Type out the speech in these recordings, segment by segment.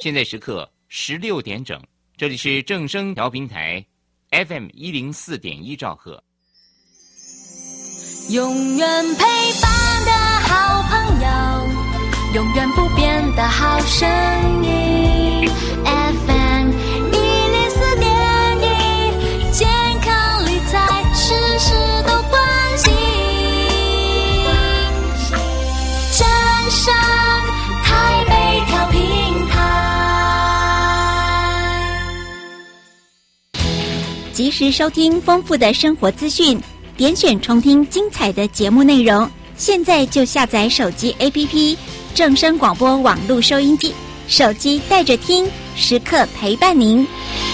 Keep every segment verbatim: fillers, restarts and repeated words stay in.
现在时刻十六点整，这里是正声调频台 F M 一零四点一兆赫。 永远陪伴的好朋友，永远不变的好声音 F M 一零四点一，健康理财事事都关心。正声台北调频台， 及时收听丰富的生活资讯，点选重听精彩的节目内容。现在就下载手机 A P P 正声广播网络收音机，手机带着听，时刻陪伴您。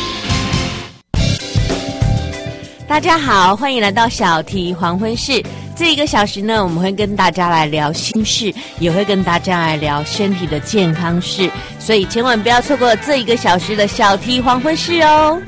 大家好，欢迎来到小题黄昏室。这一个小时呢，我们会跟大家来聊心事，也会跟大家来聊身体的健康事，所以千万不要错过这一个小时的小题黄昏室哦。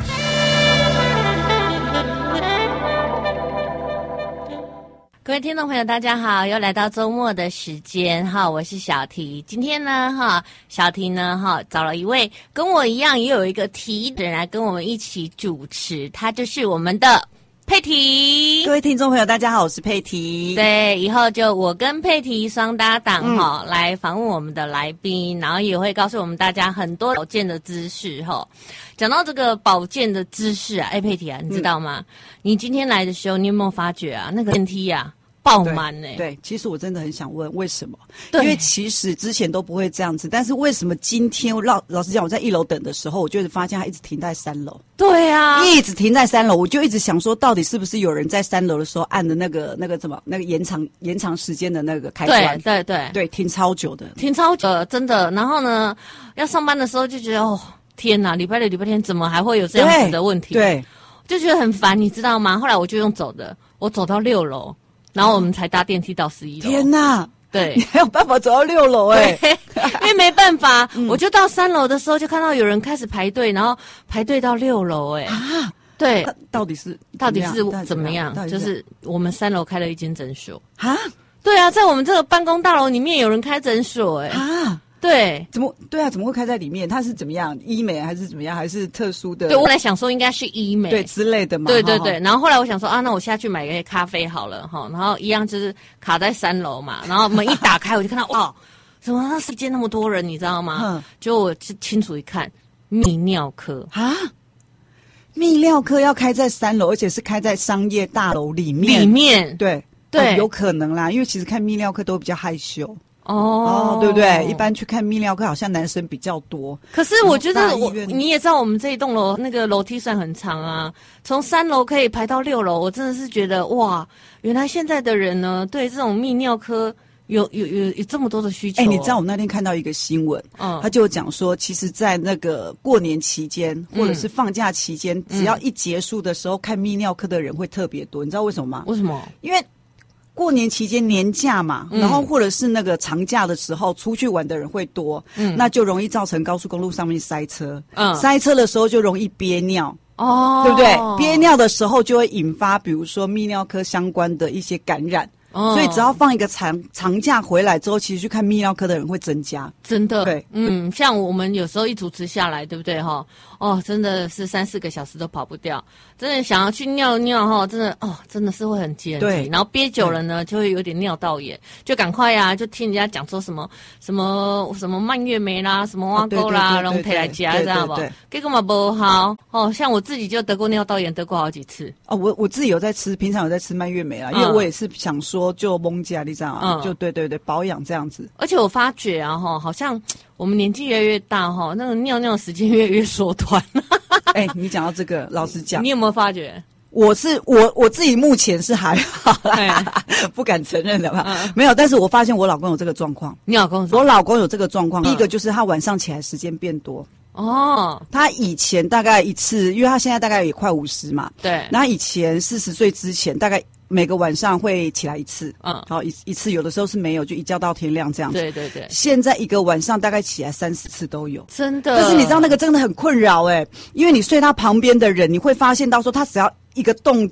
各位听众朋友大家好，又来到周末的时间哈，我是小提。今天呢哈，小提呢哈找了一位跟我一样也有一个提的人来跟我们一起主持，他就是我们的佩提。 各位听众朋友大家好，我是佩提。 对，以后就我跟佩提双搭档哈、嗯、来访问我们的来宾，然后也会告诉我们大家很多保健的知识哈。讲到这个保健的知识啊，哎佩提啊，你知道吗、嗯、你今天来的时候你有没有发觉啊，那个电梯啊爆满呢、欸？ 对，其实我真的很想问为什么？因为其实之前都不会这样子，但是为什么今天老老实讲，我在一楼等的时候，我就发现它一直停在三楼。 对啊， 一直停在三楼，我就一直想说，到底是不是有人在三楼的时候按的那个那个什么那个延长延长时间的那个开关？ 对对对对，停超久的， 停超久的，真的。然后呢，要上班的时候就觉得哦，天哪，礼拜六礼拜天怎么还会有这样子的问题？ 对， 就觉得很烦，你知道吗？后来我就用走的，我走到六楼。然后我们才搭电梯到十一楼。 天哪！ 对， 你还有办法走到六楼哎、欸？ 因为没办法、嗯，我就到三楼的时候就看到有人开始排队，然后排队到六楼哎、欸。啊，对， 到底是到底是怎么样？就是我们三楼开了一间诊所啊。 对啊，在我们这个办公大楼里面有人开诊所哎、欸。啊。对， 怎么对啊？怎么会开在里面？它是怎么样？医美还是怎么样？还是特殊的？ 对，我来想说应该是医美对之类的嘛。 对对对。然后后来我想说啊，那我下去买个咖啡好了哈。然后一样就是卡在三楼嘛。然后门一打开，我就看到哇，怎么那世界那么多人？你知道吗？嗯。结果我清楚一看，泌尿科啊，泌尿科要开在三楼，而且是开在商业大楼里面。 里面对对、 哦，有可能啦，因为其实看泌尿科都比较害羞。 哦, 哦，对不对？一般去看泌尿科，好像男生比较多。 可是我觉得我，你也知道，我们这一栋楼那个楼梯算很长啊，从三楼可以排到六楼。我真的是觉得哇，原来现在的人呢，对这种泌尿科有有有有这么多的需求、哦。 哎，你知道我那天看到一个新闻，嗯，他就讲说，其实，在那个过年期间或者是放假期间、嗯，只要一结束的时候，看泌尿科的人会特别多。你知道为什么吗？ 为什么？ 因为过年期间年假嘛、嗯，然后或者是那个长假的时候，出去玩的人会多，嗯，那就容易造成高速公路上面塞车，嗯，塞车的时候就容易憋尿，哦，对不对？憋尿的时候就会引发，比如说泌尿科相关的一些感染。哦、所以只要放一个长长假回来之后，其实去看泌尿科的人会增加， 真的。 对， 嗯，像我们有时候一主持下来，对不对哈？哦，真的是三四个小时都跑不掉，真的想要去尿尿哈，真的哦，真的是会很急很急。然后憋久了呢，就会有点尿道炎，就赶快呀、啊，就听人家讲说什么什么什么蔓越莓啦，什么挖沟啦，然后配来加，知道不？结果嘛不好哦，像我自己就得过尿道炎，得过好几次。 哦，我我自己有在吃，平常有在吃蔓越莓啦，因为我也是想说。就蒙家你知道啊、嗯，就对对对，保养这样子。 而且我发觉啊，哈，好像我们年纪越来越大，哈，那个尿尿时间越来越缩短。 哎、欸，你讲到这个，老实讲， 你有没有发觉？ 我是我我自己目前是还好啦，不敢承认的嘛、嗯，没有。但是我发现我老公有这个状况。 你老公？ 我老公有这个状况、嗯。第一个就是他晚上起来时间变多。哦，他以前大概一次，因为他现在大概也快五十嘛， 对。 那以前四十岁之前，大概每个晚上会起来一次，嗯，好一一次，有的时候是没有，就一觉到天亮这样子。 对对对。现在一个晚上大概起来三四次都有， 真的。 但是你知道那个真的很困扰哎、欸，因为你睡他旁边的人，你会发现到说他只要一个动静，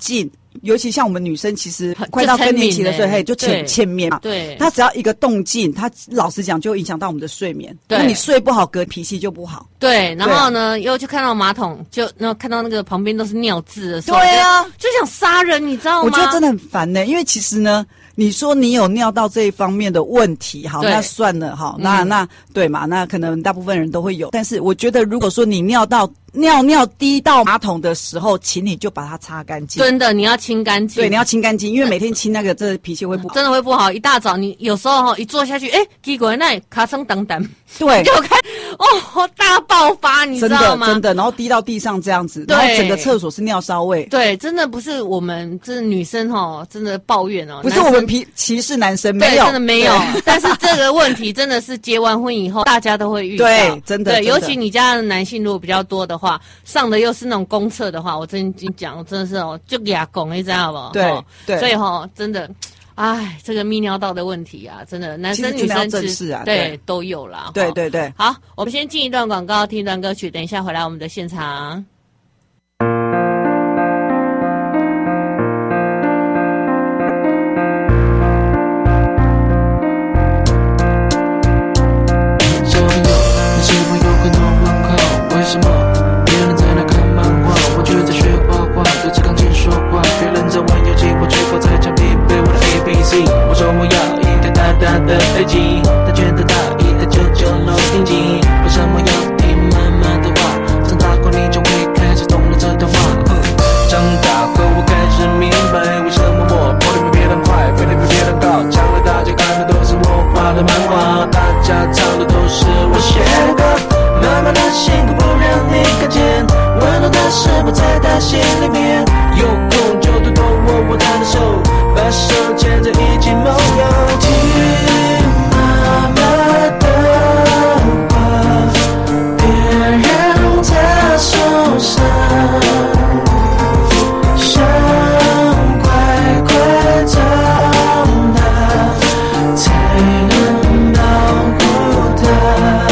尤其像我们女生，其实快到更年期的时候，嘿，就浅浅眠嘛。 对， 它只要一个动静，它老实讲就影响到我们的睡眠。对，因为你睡不好，隔脾气就不好。 对，然后呢，又就看到马桶，就然后看到那个旁边都是尿渍的时候， 对啊， 就想杀人，你知道吗？ 我觉得真的很烦呢、欸，因为其实呢。你说你有尿道这一方面的问题，好，那算了哈，那、嗯、那对嘛，那可能大部分人都会有。但是我觉得，如果说你尿道尿尿滴到马桶的时候，请你就把它擦干净。 真的，你要清干净。 对，你要清干净，因为每天清那个，这脾气会不好， 真的会不好。一大早你有时候哈一坐下去，哎，结果那卡声等等， 对， 给我看哦，大爆发，你知道吗？ 真的真的，然后滴到地上这样子，然后整个厕所是尿骚味。 对，真的不是我们这女生哈，真的抱怨哦， 不是我们歧歧视男生，没有， 真的没有。但是这个问题真的是结完婚以后，大家都会遇到。 对，真的。 对，尤其你家的男性如果比较多的话，上的又是那种公厕的话，我真经讲，真的是哦，就给他拱，你知道不？ 对对。 所以哈，真的，哎，这个泌尿道的问题啊，真的男生女生正视啊， 对都有啦。 对对对。 好，我们先进一段广告，听一段歌曲，等一下回来我们的现场。 为什么别人在那看漫画，我却在学画画，对着钢琴说话。别人在玩游戏，我却靠在墙壁背我的 A B C。我说我要一台大大的飞机，他觉得他一台九九楼顶级。为什么要听妈妈的话？长大后你就会开始懂了这段话。长大后我开始明白，为什么我跑得比别人快，飞得比别人高。将来大家看的都是我画的漫画，大家唱的都是我写的歌。妈妈的辛苦不让你看见，温暖的事不在她心里面。有空就多多握握她的手，把手牵着一起梦游。听妈妈的话，别让她受伤，想快快长大，才能保护她。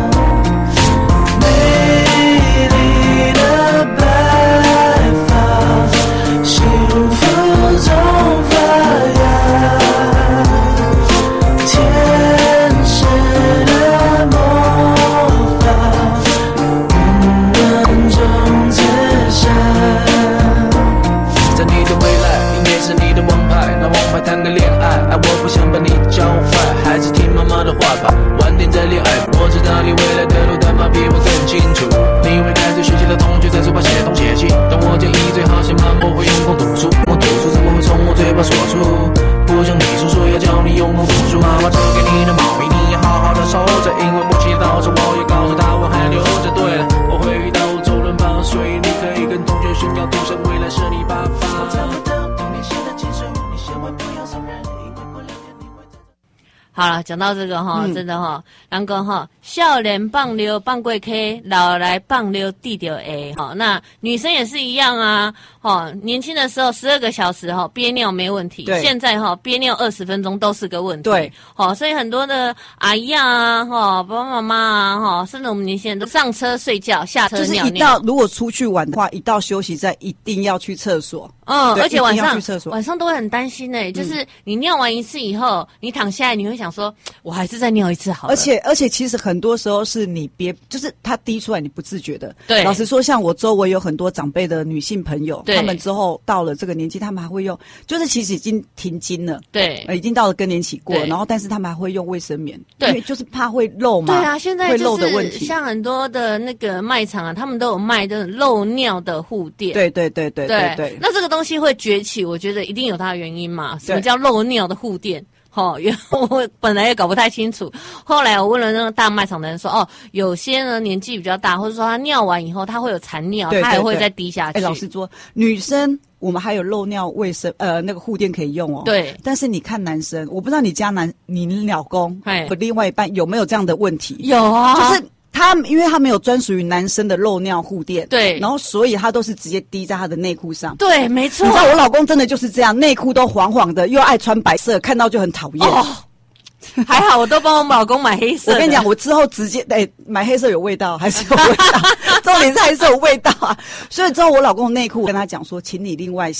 谈个恋爱，爱我不想把你教坏，还是听妈妈的话吧，晚点再恋爱。我知道你未来的路，但妈比我更清楚。你会开始学习的同学在书包写东写西，但我建议最好先慢慢会用功读书。我读书怎么会从我嘴巴说出？不像你叔叔要教你用功读书。妈妈织给你的毛衣，你要好好的收着，因为母亲到时我也告诉她我还留着。对了，我会遇到周润发，所以你可以跟同学炫耀，赌神未来是你爸爸。我找不到童年写的情书，你千万不要伤人，因为过两天你会。 好了，讲到这个哈， 嗯、 真的哈，人讲哈，少年放溜放过 K， 老来放溜地掉 A。好，那女生也是一样啊。哦，年轻的时候十二个小时哈憋尿没问题，现在哈憋尿二十分钟都是个问题。对，好、哦，所以很多的阿姨啊，哈、哦，爸爸妈妈啊，哈、哦，甚至我们年轻人都上车睡觉，下车尿尿。 就是一到如果出去玩的话，一到休息站一定要去厕所。 嗯，而且晚上晚上都会很担心呢、欸，就是你尿完一次以后，你躺下来你会想说，我还是再尿一次好了。 而且而且其实很多时候是你憋，就是它滴出来你不自觉的。 对， 老实说，像我周围有很多长辈的女性朋友，他们之后到了这个年纪，他们还会用，就是其实已经停经了， 对， 呃、已经到了更年期过，然后但是他们还会用卫生棉，对，因为就是怕会漏嘛。 对啊，现在会漏的问题， 像很多的那个卖场啊，他们都有卖这种漏尿的护垫。 对对对对对 对, 对。 那这个东西会崛起，我觉得一定有它的原因嘛。什么叫漏尿的护垫？哦，我本来也搞不太清楚，后来我问了那个大卖场的人说，哦，有些呢年纪比较大，或者说他尿完以后他会有残尿，他还会再滴下去。 哎，老实说，女生我们还有漏尿卫生呃那个护垫可以用哦。 对。 但是你看男生，我不知道你家男你老公和另外一半有没有这样的问题？ 有啊， 就是。他因为他没有专属于男生的漏尿护垫， 对， 然后所以他都是直接滴在他的内裤上。 对，没错。 你知道我老公真的就是这样，内裤都黄黄的，又爱穿白色，看到就很讨厌。哦， 还好我都帮我老公买黑色。 我跟你讲，我之后直接哎、欸、买黑色有味道，还是有味道，重点是还是有味道啊。所以之后我老公的内裤跟他讲说，请你另外洗。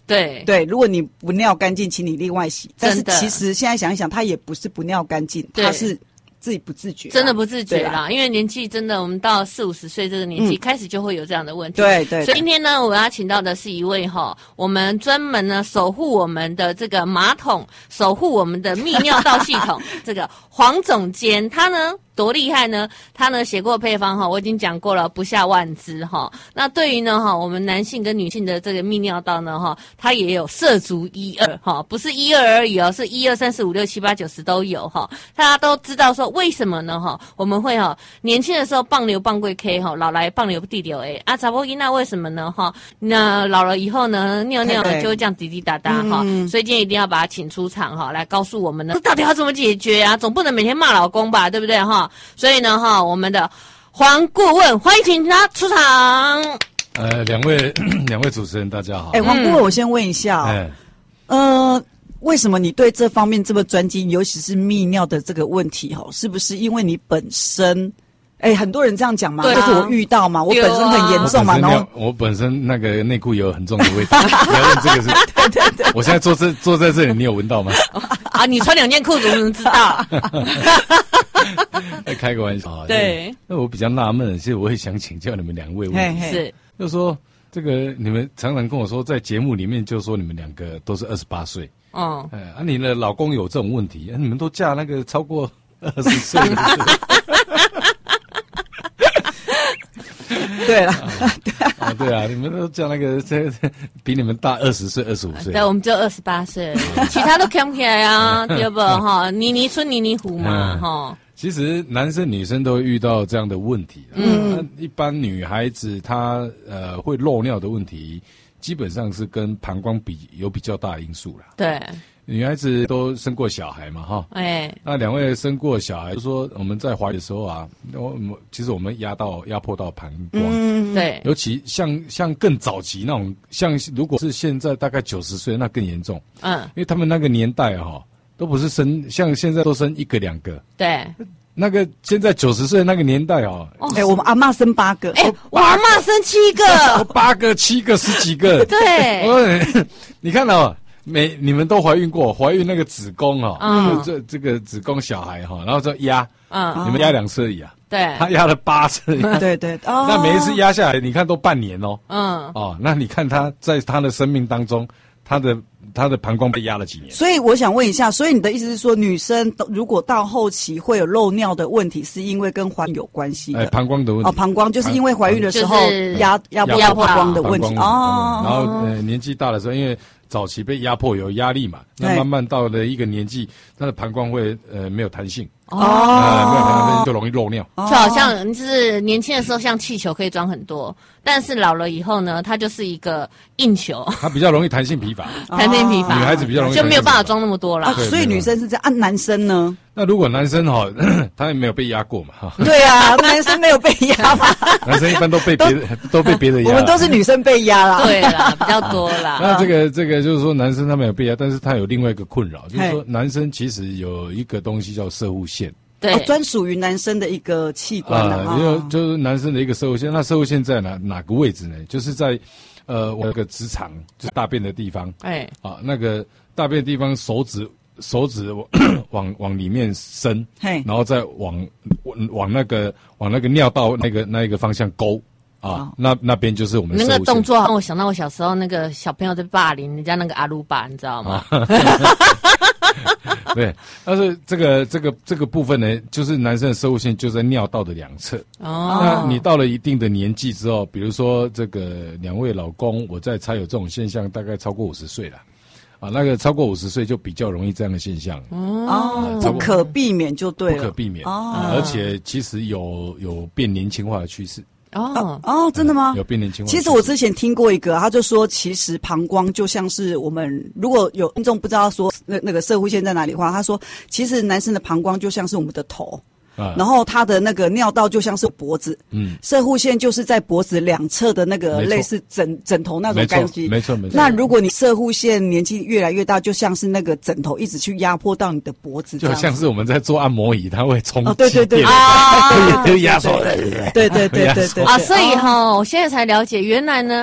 对对，如果你不尿干净，请你另外洗。但是其实现在想一想，他也不是不尿干净，他是自己不自觉， 真的不自觉啦。因为年纪真的，我们到四五十岁这个年纪、嗯、开始就会有这样的问题。 对 对, 对。 所以今天呢，我要请到的是一位哈，我们专门呢守护我们的这个马桶，守护我们的泌尿道系统，这个黄总监，他呢。多厉害呢？他呢写过配方哈，我已经讲过了，不下万支哈。那对于呢哈，我们男性跟女性的这个泌尿道呢哈，它也有涉足一二哈，不是一二而已哦，是一二三四五六七八九十都有哈。大家都知道说为什么呢哈？我们会哈年轻的时候棒流棒贵 K 哈，老来棒流地流 A 啊，查波伊那为什么呢哈？那老了以后呢，尿尿呢就会这样滴滴答答哈、嗯，所以今天一定要把他请出场哈，来告诉我们呢，这到底要怎么解决啊？总不能每天骂老公吧，对不对哈？所以呢，哈，我们的黄顾问，欢迎请他出场。 呃，两位两位主持人，大家好。 哎、欸，黄顾问，我先问一下、哦，哎、嗯，呃，为什么你对这方面这么专精，尤其是泌尿的这个问题，哈，是不是因为你本身？哎、欸，很多人这样讲嘛，就是我遇到嘛，我本身很严重嘛，然后我本身那个内裤有很重的味道。你要问这个是？对对对。我现在坐这坐在这里，你有闻到吗？ 啊，你穿两件裤子，我能知道？ 开个玩笑啊。 对。 那我比较纳闷，其实我也想请教你们两位问题， 是， 就是说这个你们常常跟我说，在节目里面就说你们两个都是二十八岁，嗯，哎，啊，你的老公有这种问题，啊、你们都嫁那个超过二十岁的。 对了， 对啊，对啊，你们都叫那个这比你们大二十岁、二十五岁， 对，我们只有二十八岁，其他都看不起来啊，对不哈？泥泥村泥泥湖嘛，哈、嗯。 其实男生女生都会遇到这样的问题，嗯，一般女孩子她呃会漏尿的问题，基本上是跟膀胱比有比较大的因素啦， 对。 女孩子都生过小孩嘛，哈，哎，那两位生过小孩，就说我们在怀的时候啊，我其实我们压到压迫到膀胱， 嗯，对， 尤其像像更早期那种，像如果是现在大概九十岁，那更严重，嗯，因为他们那个年代哈、啊，都不是生像现在都生一个两个， 对。 那个现在九十岁那个年代哦， 哎、欸，我们阿嬷生八个， 哎、欸，我阿嬷生七个， 我八个、七个、十几个， 对， 我你看哦。每你们都怀孕过，怀孕那个子宫哦，嗯，这这个子宫小孩哈、哦，然后就压，嗯，你们压两次而已啊， 对， 他压了八次， 对对， 哦，那每一次压下来，你看都半年哦，嗯，哦，那你看他在他的生命当中，他的他的膀胱被压了几年？ 所以我想问一下，所以你的意思是说，女生如果到后期会有漏尿的问题，是因为跟怀孕有关系的？ 哎，膀胱的问题。 哦，膀胱就是因为怀孕的时候压压迫膀胱的问题哦。然后呃年纪大的时候，因为早期被压迫有压力嘛，那慢慢到了一个年纪，他的膀胱会呃没有弹性。哦，呃、没有弹性就容易漏尿， 就好像就是年轻的时候像气球可以装很多，但是老了以后呢，它就是一个硬球， 它比较容易弹性疲乏， 弹性疲乏， 女孩子比较容易就没有办法装那么多了、 啊，所以女生是这样，啊，男生呢？ 那如果男生哈、哦，他也没有被压过嘛，哈， 对啊，男生没有被压嘛， 男生一般都被别的都被别的压， 我们都是女生被压啦， 对啦，比较多啦。 那这个这个就是说，男生他没有被压，但是他有另外一个困扰，就是说男生其实有一个东西叫射护腺。 对， 哦，专属于男生的一个器官的啊，因为就是男生的一个射护腺，那射护腺在哪哪个位置呢？就是在呃我那个直肠，就是大便的地方，哎，啊，那个大便的地方，手指手指往往里面伸，嘿，然后再往往那个往那个尿道那个那一个方向勾。啊，那那边就是我们的那个动作，让我想到我小时候那个小朋友在霸凌人家那个阿鲁巴，你知道吗？啊、 对，但是这个这个这个部分呢，就是男生的射护腺就在尿道的两侧。哦，那你到了一定的年纪之后，比如说这个两位老公，我在猜有这种现象，大概超过五十岁了。啊，那个超过五十岁就比较容易这样的现象。 哦，不可避免就对了， 不可避免。哦，而且其实有有变年轻化的趋势。 哦哦，真的吗？ 有变年轻化。 其实我之前听过一个，他就说，其实膀胱就像是我们如果有听众不知道说那那个射护腺在哪里的话，他说，其实男生的膀胱就像是我们的头。啊、然后他的那个尿道就像是脖子，嗯，射护腺就是在脖子两侧的那个类似枕枕头那种感觉， 没错没错。 那如果你射护腺年纪越来越大，就像是那个枕头一直去压迫到你的脖子， 就像是我们在做按摩椅，它会冲击、 哦，对对对啊，会压缩， 对对对对对啊，所以哈、哦，我现在才了解，原来呢。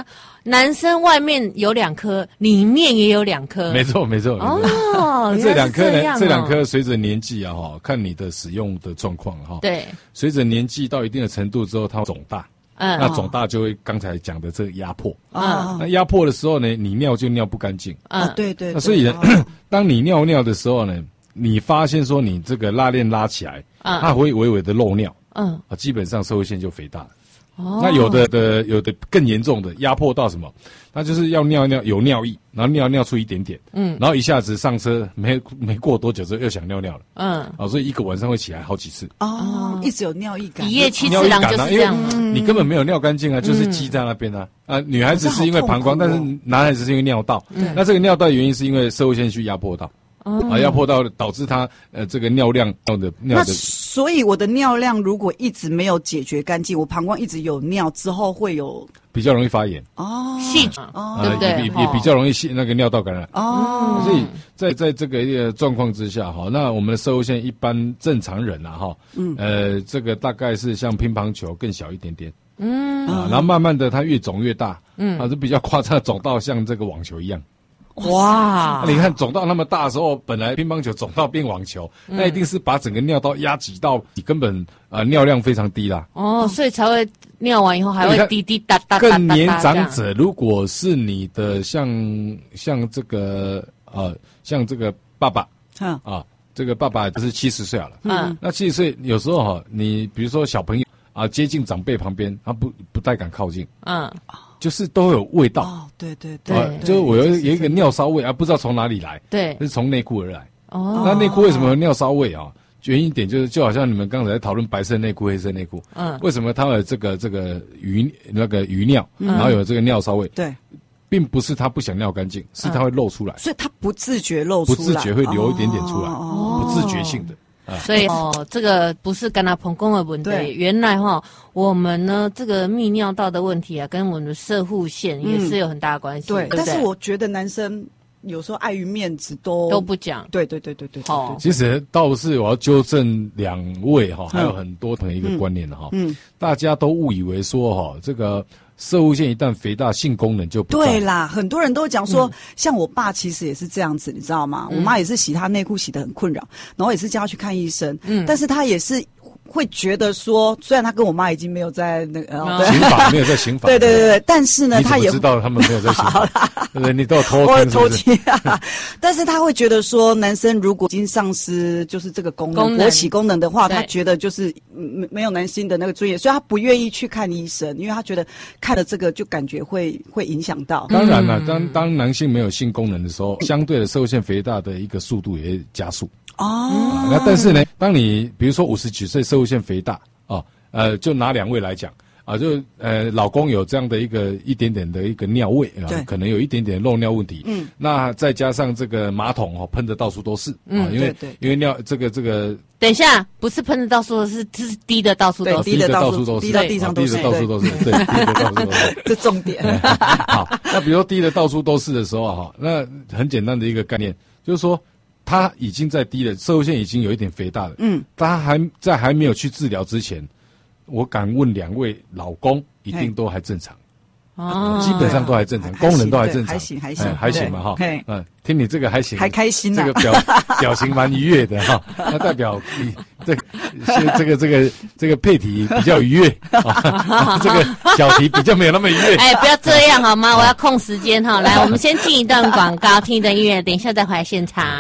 男生外面有两颗，里面也有两颗。 没错，没错。 哦， 这两颗呢， 哦、 这两颗随着年纪啊，哈，看你的使用的状况哈。 对， 随着年纪到一定的程度之后，它会肿大。嗯，那肿大就会刚才讲的这个压迫。嗯，那压迫的时候呢，你尿就尿不干净。 嗯，对对。 那所以呢，当你尿尿的时候呢，你发现说你这个拉链拉起来，它会微微的漏尿。嗯，啊，基本上社会腺就肥大了。哦，那有的的有的更严重的压迫到什么？那就是要尿尿有尿意，然后尿尿出一点点，嗯，然后一下子上车没没过多久之后又想尿尿了，嗯，啊，所以一个晚上会起来好几次。 哦，一直有尿意感， 一夜七次郎就是这样， 因为你根本没有尿干净啊，就是积在那边啊。啊，女孩子是因为膀胱，但是男孩子是因为尿道。那这个尿道的原因是因为社会腺去压迫到。啊，压迫到导致他呃这个尿量尿的尿的， 那所以我的尿量如果一直没有解决干净，我膀胱一直有尿之后会有比较容易发炎哦， 细哦，对不对？ 也也比较容易细那个尿道感染哦。所以在在这个一个状况之下哈，那我们的社会腺一般正常人啊哈，嗯呃这个大概是像乒乓球更小一点点，嗯啊，然后慢慢的它越肿越大，嗯啊，就比较夸张，肿到像这个网球一样。 哇！ 你看肿到那么大的时候，本来乒乓球肿到变网球，嗯、那一定是把整个尿道压挤到你根本啊、呃、尿量非常低啦。 哦，所以才会尿完以后还会滴滴答答。 更年长者，如果是你的像像这个呃像这个爸爸，嗯啊，这个爸爸就是七十岁好了，嗯，那七十岁有时候哈，你比如说小朋友啊接近长辈旁边，他不不太敢靠近，嗯。就是都有味道， 哦，对对对， 啊、就是我有有一个尿骚味啊，不知道从哪里来， 对， 是从内裤而来。哦，那内裤为什么有尿骚味啊？原因点就是就好像你们刚才在讨论白色内裤、黑色内裤，嗯，为什么它有这个这个鱼那个鱼尿，嗯、然后有这个尿骚味？ 对， 并不是它不想尿干净，是它会漏出来， 所以它不自觉漏出来， 不自觉会流一点点出来，哦、不自觉性的。 所以哦，这个不是跟他膀胱的问题，原来哈、哦，我们呢这个泌尿道的问题啊，跟我们的射护腺也是有很大的关系。 嗯、对， 对但是我觉得男生有时候碍于面子都都不讲。 对对对对对。 好， 其实倒是我要纠正两位哈，还有很多朋友一个观念的哈，嗯，大家都误以为说哈这个。射护腺一旦肥大，性功能就不对啦。很多人都讲说，嗯、像我爸其实也是这样子，你知道吗？嗯、我妈也是洗他内裤洗得很困扰，然后也是叫他去看医生。嗯，但是他也是会觉得说，虽然他跟我妈已经没有在那个、 哦、刑法没有在刑法， 对对对对，但是呢，他也知道他们没有在刑法，对不对？你都有偷听， 偷听啊！但是他会觉得说，男生如果已经丧失就是这个功能、勃起功能的话，他觉得就是没没有男性的那个尊严，所以他不愿意去看医生，因为他觉得看了这个就感觉会会影响到。 当然了，当当男性没有性功能的时候，相对的射护腺肥大的一个速度也会加速。哦，那但是呢，当你比如说五十几岁射护腺肥大哦，呃，就拿两位来讲啊，就呃老公有这样的一个一点点的一个尿味啊，可能有一点点漏尿问题，嗯，那再加上这个马桶哦喷的到处都是，嗯，啊、因为对对因为尿这个这个， 等一下不是喷的到处都是，是滴的到处都是， 滴的到处都是，滴到地上都是， 滴的到处都是，对，滴的到处都是， 这重点。 好，那比如说滴的到处都是的时候啊，那很简单的一个概念就是说。他已经在低了，射护腺已经有一点肥大了。嗯，他还在还没有去治疗之前，我敢问两位老公一定都还正常。哦，基本上都还正常，功能都还正常， 还行还行还行嘛哈。嗯，听你这个还行， 还开心呢， 这个表表情蛮愉悦的哈，那代表你这这个这个这个配体比较愉悦，这个小题比较没有那么愉悦。 哎，不要这样好吗？我要控时间哈。来，我们先进一段广告，听一段音乐，等一下再回来现场。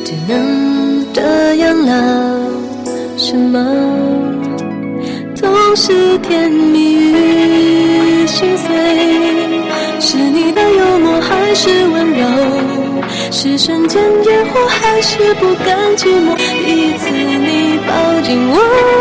只能这样了，什么都是甜蜜与心碎，是你的幽默还是温柔，是瞬间烟火还是不甘寂寞，第一次你抱紧我，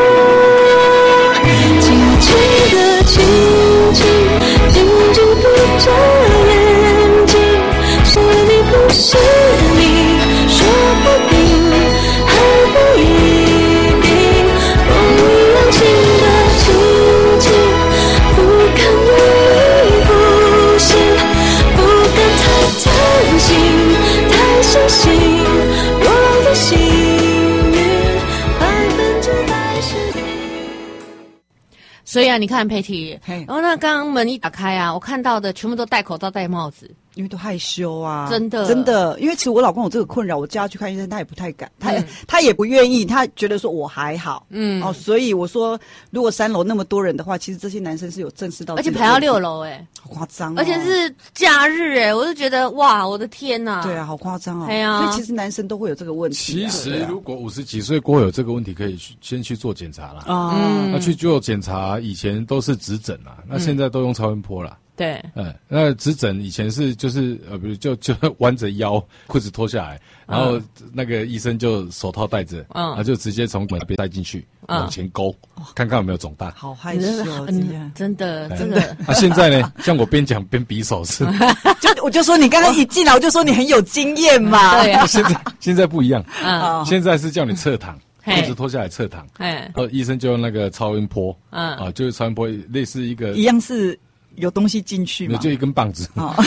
轻轻的亲亲，紧紧闭着眼睛，是你不是你，说不定还不一定，风一样轻的亲亲，不敢用力呼吸，不敢太贪心太相信，我的幸运百分之百是你。 所以啊，你看佩蒂，然后那刚刚门一打开啊，我看到的全部都戴口罩戴帽子。 因为都害羞啊， 真的真的，因为其实我老公有这个困扰，我叫他去看医生，他也不太敢，他、嗯、他也不愿意，他觉得说我还好，嗯，哦，所以我说，如果三楼那么多人的话，其实这些男生是有正视到， 而且排到六楼，哎， 好夸张、哦， 而且是假日，哎，我就觉得哇，我的天哪， 对啊，好夸张哦， 对啊， 所以其实男生都会有这个问题、 啊。其实如果五十几岁过后有这个问题，可以去先去做检查啦。啊、嗯，那去做检查，以前都是指诊啦，那现在都用超音波啦。 对， 嗯，那指诊以前是就是呃，比如就就弯着腰，裤子脱下来，然后那个医生就手套戴着，嗯，然后就直接从门那边带进去，嗯、往前勾，看看有没有肿大。 好害羞， 嗯、真的真的。 啊，现在呢，像我边讲边比手势， 就我就说你刚刚一进来，我就说你很有经验嘛。 对啊， 现在现在不一样，嗯，现在是叫你侧躺。裤子脱下来侧躺，哎，呃，医生就用那个超音波，嗯，啊，就是超音波类似一个一样是。有东西进去吗？ 就一根棒子，哦、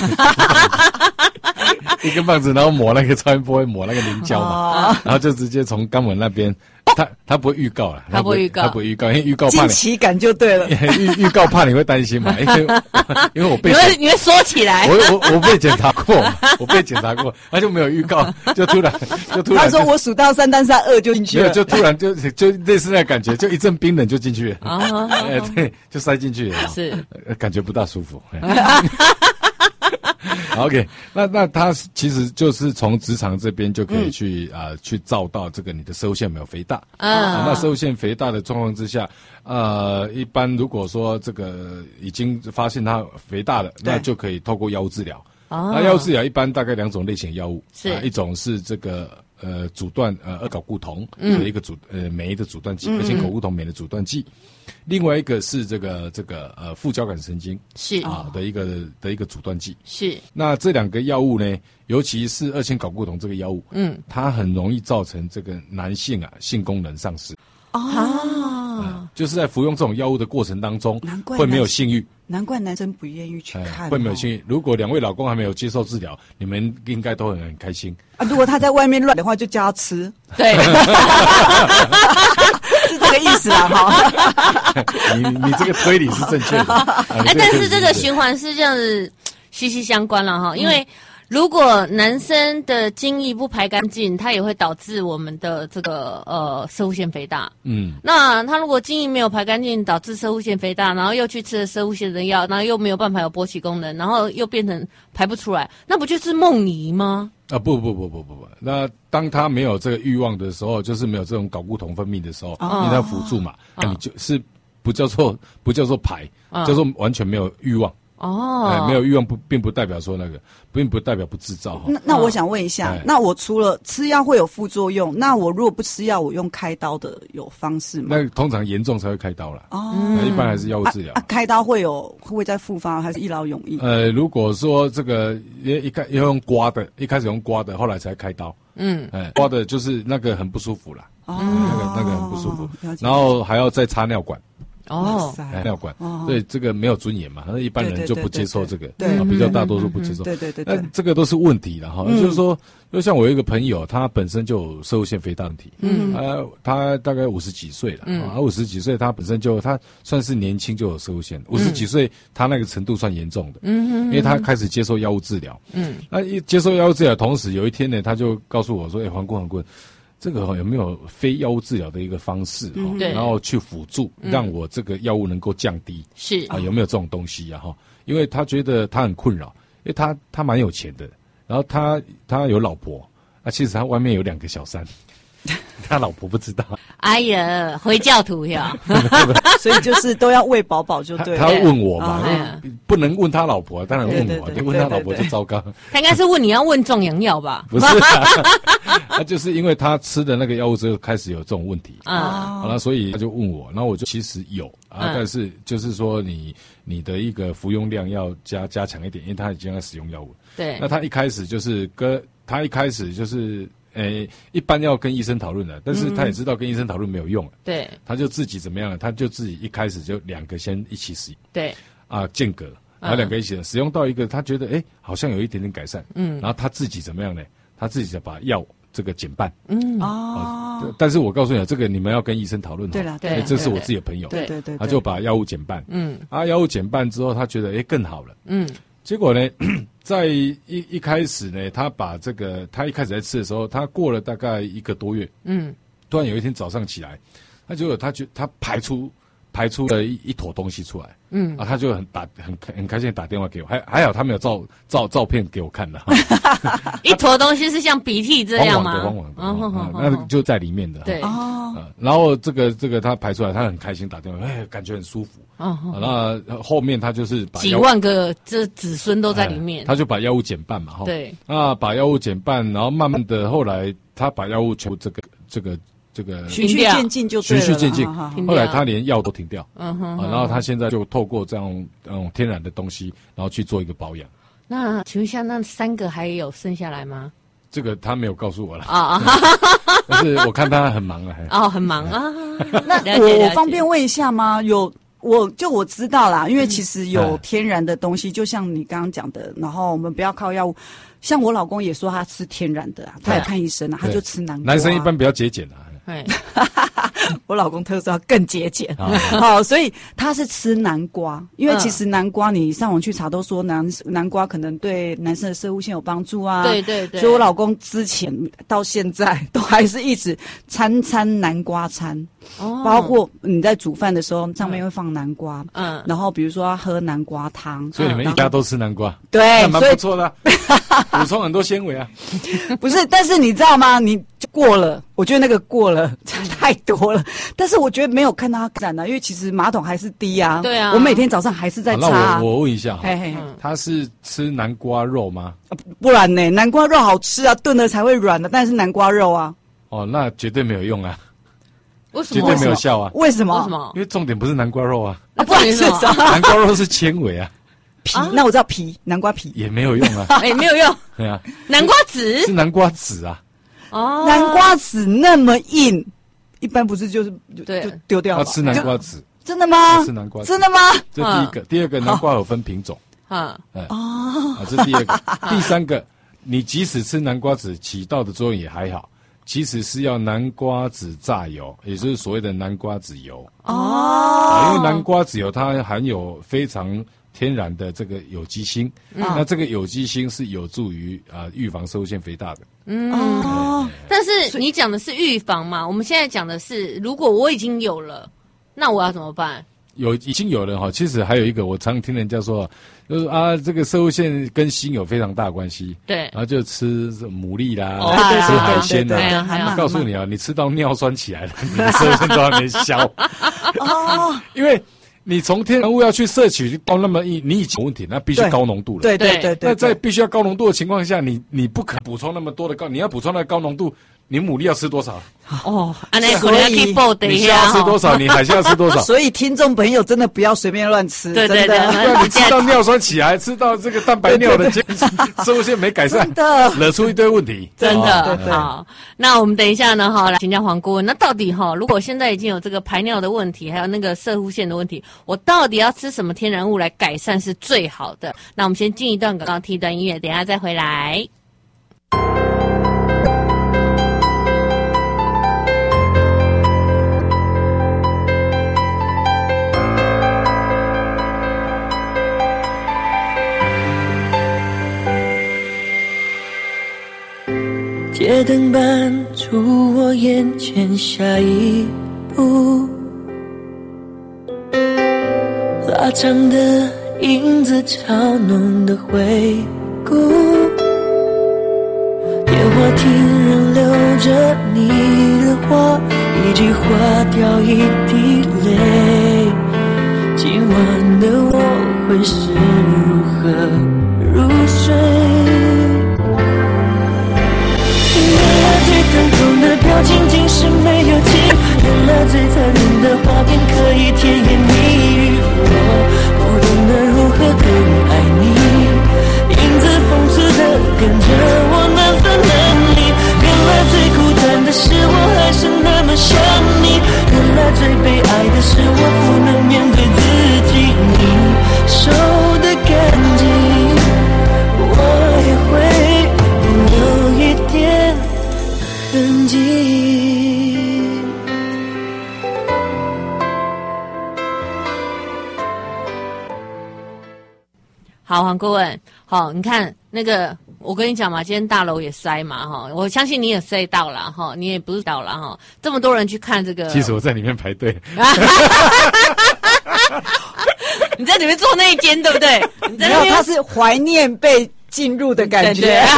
一根棒子，然后抹那个超音波，抹那个凝胶嘛，哦、然后就直接从肛门那边，他他不会预告了， 他不会预告， 他不会预告，因为预告怕你惊奇感就对了， 预预告怕你会担心嘛，因为因为我被你会你会缩起来， 我我我被检查过，我被检查过，他就没有预告，就突然就突然， 他说我数到三单三二就进去了， 没有就突然就就类似那感觉，就一阵冰冷就进去了，啊，哎对，就塞进去了， 是感觉不大舒服。OK， 那那他其实就是从直肠这边就可以去啊、嗯呃、去照到这个你的攝護腺有没有肥大啊、呃？那攝護腺肥大的状况之下，呃，一般如果说这个已经发现它肥大了，那就可以透过药物治疗。哦、那药物治疗一般大概两种类型的药物，是、呃、一种是这个呃阻断呃二睾固酮的一个阻、嗯、呃酶的阻断剂，二氢睾固酮酶的阻断剂。另外一个是这个这个呃副交感神经是啊的一个的一个阻断剂是。 那这两个药物呢，尤其是二氢睾固酮这个药物，嗯，它很容易造成这个男性啊性功能丧失。哦、嗯，就是在服用这种药物的过程当中，会没有性欲。 难怪男生不愿意去看、 哎，会没有性欲。如果两位老公还没有接受治疗，你们应该都很很开心啊。如果他在外面乱的话，就叫他吃。 对， 是这个意思啦，哈。 你你这个推理是正确的。哎、 啊，但是这个循环是这样子息息相关了哈，因为。如果男生的精液不排干净，它也会导致我们的这个呃攝護腺肥大。嗯，那他如果精液没有排干净，导致攝護腺肥大，然后又去吃了攝護腺的药，然后又没有办法有勃起功能，然后又变成排不出来，那不就是梦遗吗？ 啊不不不不不不，那当他没有这个欲望的时候，就是没有这种睾固酮分泌的时候，哦、因为他辅助嘛，那、哦、你就是不叫做不叫做排，哦、叫做完全没有欲望。哦、哎，没有欲望不并不代表说那个，并不代表不制造。 那那我想问一下，哎、那我除了吃药会有副作用，那我如果不吃药，我用开刀的有方式吗？ 那通常严重才会开刀啦。哦，一般还是药物治疗、 啊啊。开刀会有会不会再复发，还是一劳永逸？ 呃，如果说这个一一开要用刮的，一开始用刮的，后来才开刀。嗯，哎，刮的就是那个很不舒服啦。哦，那个那个很不舒服，然后还要再插尿管。哦，尿管，对这个没有尊严嘛，那一般人就不接受这个，对，比较大多数不接受，对对对。那这个都是问题了哈，就是说，就像我有一个朋友，他本身就有攝護腺肥大问题，嗯，他他大概五十几岁了，嗯，啊五十几岁他本身就他算是年轻就有攝護腺，五十几岁他那个程度算严重的，嗯，因为他开始接受药物治疗，嗯，那一接受药物治疗，同时有一天呢，他就告诉我说，哎，黄棍黄棍。这个有没有非药物治疗的一个方式、嗯、然后去辅助、嗯、让我这个药物能够降低是啊，有没有这种东西啊？哈，因为他觉得他很困扰，因为他他蛮有钱的，然后他他有老婆， 啊，其实他外面有两个小三。他老婆不知道。 哎呀，回教徒呀， 所以就是都要喂饱饱就对了。 他, 他问我嘛， 哦、 不能问他老婆，当然问我，你问他老婆就糟糕。 他应该是问你要问壮阳药吧？ 不是、啊，他就是因为他吃的那个药物之后开始有这种问题啊，好了，所以他就问我，然后我就其实有啊，嗯、但是就是说你你的一个服用量要加加强一点，因为他已经在使用药物。 对， 那他一开始就是跟他一开始就是。诶，一般要跟医生讨论的，但是他也知道跟医生讨论没有用、嗯，对，他就自己怎么样了？他就自己一开始就两个先一起使用，对，啊间隔，然后两个一起、嗯、使用到一个，他觉得诶好像有一点点改善，嗯，然后他自己怎么样呢？他自己就把药这个减半，嗯哦、啊，但是我告诉你，这个你们要跟医生讨论， 对了，对， 这是我自己的朋友， 对对 对, 对， 他就把药物减半，嗯，啊药物减半之后，他觉得诶更好了，嗯。结果呢，在一一开始呢，他把这个，他一开始在吃的时候，他过了大概一个多月，嗯，突然有一天早上起来，他就他就他排出排出了一一坨东西出来，嗯，啊，他就很打很很开心地打电话给我，还还好他没有照照照片给我看的， 一坨东西是像鼻涕这样吗？ 黄黄的，黄黄的，那就在里面的， 对哦、啊，然后这个这个他排出来，他很开心打电话，哎，感觉很舒服。哦，那后面他就是把几万个这子孙都在里面、哎， 他就把药物减半嘛，哈， 对， 那把药物减半，然后慢慢的后来他把药物全部这个这个这个循序渐进就对了， 循序渐进，后来他连药都停掉，嗯哼、啊，然后他现在就透过这样这种天然的东西，然后去做一个保养。 那请问一下，那三个还有剩下来吗？ 这个他没有告诉我了啊，但是我看他很忙了， 哦，很忙啊。 那我我方便问一下吗？有。我就我知道啦，因为其实有天然的东西，嗯、就像你刚刚讲的，然后我们不要靠药物。像我老公也说他吃天然的啊，他也看医生啊，他就吃南瓜、啊。 男生一般比较节俭啊。 我老公特说更节俭，好，所以他是吃南瓜，因为其实南瓜你上网去查都说南南瓜可能对男生的射护腺有帮助啊， 对对对， 所以我老公之前到现在都还是一直餐餐南瓜餐，哦，包括你在煮饭的时候上面会放南瓜，嗯，然后比如说要喝南瓜汤， 所以你们一家都吃南瓜， 对， 蛮不错的、啊，补充很多纤维啊， 不是，但是你知道吗？你就过了，我觉得那个过了太多了。但是我觉得没有看到它改善啊，因为其实马桶还是低啊。 对啊， 我每天早上还是在擦、啊。 那我我问一下哈，嘿嘿他是吃南瓜肉吗？ 啊、不然呢？南瓜肉好吃啊，炖了才会软的，但是南瓜肉啊。 哦，那绝对没有用啊。 为什么？ 绝对没有效啊。 为什么？ 为什么？ 因为重点不是南瓜肉啊。 啊，不然是什么？ 南瓜肉是纤维啊。 皮，那我知道皮，南瓜皮也没有用啊。 哎，没有用。 对啊。 南瓜籽是南瓜籽啊。 哦，南瓜籽那么硬，一般不是就是就丢掉了？ 要吃南瓜籽， 真的吗？ 吃南瓜籽， 真的吗？ 这第一个，第二个，南瓜有分品种啊，哎哦，啊，这第二个，第三个，你即使吃南瓜籽起到的作用也还好，其实是要南瓜籽榨油，也就是所谓的南瓜籽油哦，因为南瓜籽油它含有非常天然的这个有机锌，嗯、那这个有机锌是有助于啊、呃、预防射护腺肥大的。 嗯哦，但是你讲的是预防嘛？我们现在讲的是，如果我已经有了，那我要怎么办？ 有已经有了哈，其实还有一个，我常听人家说，就是啊，这个射护腺跟锌有非常大关系。对，然后就吃牡蛎啦，哦、吃海鲜啦。告诉你啊，你吃到尿酸起来了，你的射护腺都还没消。哦，因为。你从天然物要去摄取高那么一，你已经有问题，那必须高浓度了。 对对对对。 那在必须要高浓度的情况下，你你不可补充那么多的高，你要补充那个高浓度，你牡蛎要吃多少？ 哦，所以你虾要吃多少？你海鲜要吃多少？ 所以听众朋友真的不要随便乱吃， 对对对， 不然你吃到尿酸起来，吃到这个蛋白尿的，射护腺没改善， 真的惹出一堆问题。 真的好，那我们等一下呢，哈，来请教黄顾问，那到底哈，如果现在已经有这个排尿的问题，还有那个射护腺的问题，我到底要吃什么天然物来改善是最好的？那我们先进一段广告，听一段音乐，等一下再回来。 街灯伴出我眼前下一步，拉长的影子嘲弄的回顾，电话亭话，以及化掉一滴泪。今晚的我会是如何入睡？原来最疼痛的表情竟是没有情，原来最残忍的画面可以甜言蜜语。我不懂得如何更爱你，影子讽刺的跟着我难分难离。原来最孤单的是我还是那么想你，原来最悲哀的是我不能面对自己。你收得干净，我也会有一点痕迹。 好，黄顾问，好，你看那个，我跟你讲嘛，今天大楼也塞嘛，哈，我相信你也塞到了，哈，你也不是到了，哈，这么多人去看这个， 其实我在里面排队。 你在里面坐那一间，对不对？你在那边没有，他是怀念被进入的感觉。 对对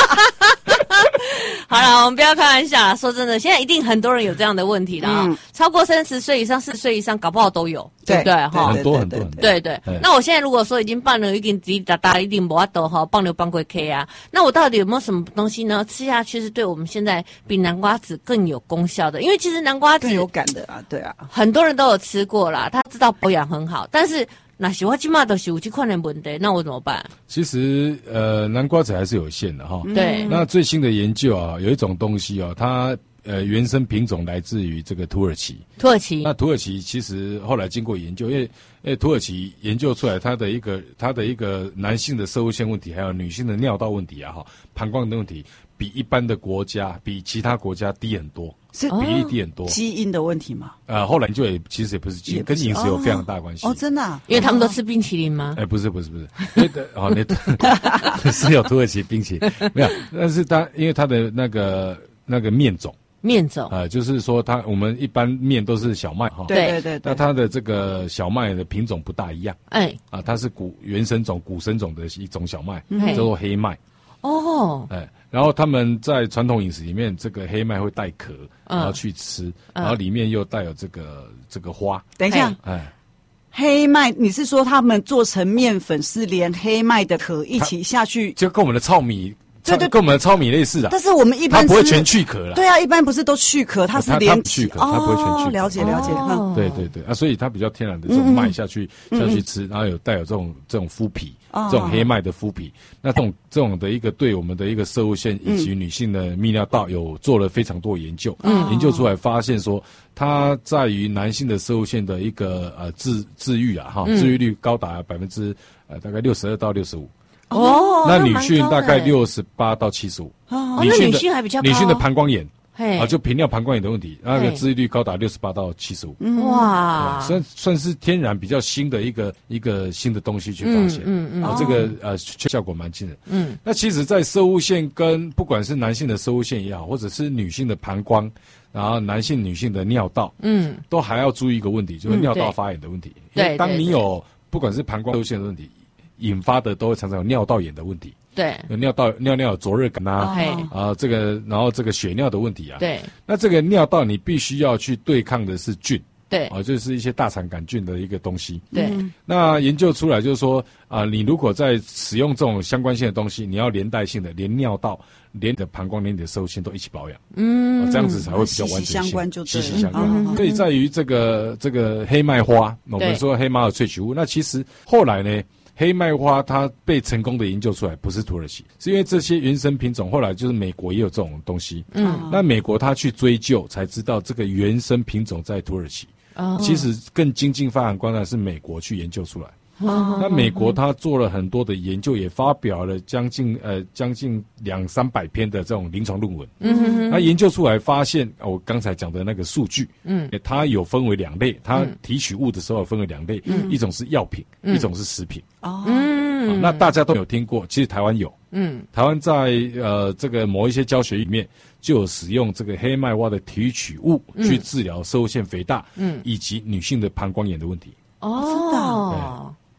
好了，我们不要开玩笑啦。说真的，现在一定很多人有这样的问题了啊、嗯，超过三十岁以上、四十岁以上，搞不好都有，对不对？哈， 很多很多很多。 对对。那我现在如果说已经办了，一定滴答答，一定没法度哈，棒流棒归 K 啊。那我到底有没有什么东西呢？吃下去是对我们现在比南瓜子更有功效的？因为其实南瓜子更有感的啊，对啊， 很多人都有吃过啦，他知道保养很好，但是。那是我今嘛都是有这款的问题，那我怎么办？ 其实呃，南瓜子还是有限的哈。 对。 那最新的研究啊，有一种东西哦，它呃原生品种来自于这个土耳其。 土耳其。 那土耳其其实后来经过研究，因为因为土耳其研究出来它的一个它的一个男性的射物线问题，还有女性的尿道问题啊哈，膀胱的问题，比一般的国家比其他国家低很多。 是比例低很多， 基因的问题吗？ 呃，后来就也其实也不是基因，跟饮食有非常大关系。 哦，真的、啊， 因为他们都吃冰淇淋吗？ 哎、欸，不是不是不是，因为哦，那是有土耳其冰淇淋没有，但是它因为它的那个那个面种。 面种啊、呃，就是说它我们一般面都是小麦哈， 对对 对, 对， 那它的这个小麦的品种不大一样， 哎，啊， 它是古原生种、古生种的一种小麦，嗯、叫做黑麦。 哦， 哎，然后他们在传统饮食里面，这个黑麦会带壳，然后去吃，嗯、然后里面又带有这个这个花。 等一下，哎，黑麦，你是说他们做成面粉是连黑麦的壳一起下去， 就跟我们的糙米。 对对， 跟我们的糙米类似的， 但是我们一般它不会全去壳了。 对啊，一般不是都去壳，它是连去壳，它不会全去壳。 了解了解， 哦、对对对啊，所以它比较天然的这种麦下去、嗯、下去吃，然后有带有这种这种麸皮，哦、这种黑麦的麸皮，那这种这种的一个对我们的一个射物线以及女性的泌尿道有做了非常多研究，嗯、研究出来发现说，它在于男性的射物线的一个呃治治愈啊哈，治愈率高达百分之呃大概六十二到六十五。 哦， 那女性大概六十八到七十五。 哦，那女性还比较高。 女性的膀胱炎， 嘿， 啊，就频尿膀胱炎的问题，那个治愈率高达六十八到七十五。 哇， 算算是天然比较新的一个一个新的东西去发现。嗯嗯，啊，这个呃效果蛮惊人。嗯，那其实，在射物线跟不管是男性的射物线也好，或者是女性的膀胱，然后男性、女性的尿道，嗯，都还要注意一个问题，就是尿道发炎的问题。 对， 当你有不管是膀胱射物线的问题。引发的都会常常有尿道炎的问题， 对， 有尿道尿尿有灼热感啊， 哦、 啊这个然后这个血尿的问题啊， 对， 那这个尿道你必须要去对抗的是菌， 对， 啊就是一些大肠杆菌的一个东西， 对， 那研究出来就是说啊，你如果在使用这种相关性的东西，你要连带性的，连尿道、连你的膀胱、连你的射物线都一起保养，嗯、啊，这样子才会比较完整性， 息息相关就对了， 息息相关。嗯、所以在于这个这个黑麦花，我们说黑马尔萃取物，那其实后来呢？黑麦花它被成功的研究出来，不是土耳其，是因为这些原生品种后来就是美国也有这种东西。嗯，那美国它去追究才知道这个原生品种在土耳其。哦，其实更精进发展观察是美国去研究出来。哦，那美国它做了很多的研究，也发表了将近呃将近两三百篇的这种临床论文。嗯哼哼，那研究出来发现，我刚才讲的那个数据，嗯，它有分为两类，它提取物的时候分为两类，嗯，一种是药品，嗯、一种是食品。哦，嗯、啊，那大家都有听过，其实台湾有，嗯，台湾在呃这个某一些教学里面就有使用这个黑麦花的提取物去治疗射物腺肥大，嗯，以及女性的膀胱炎的问题。 哦，真的、哦。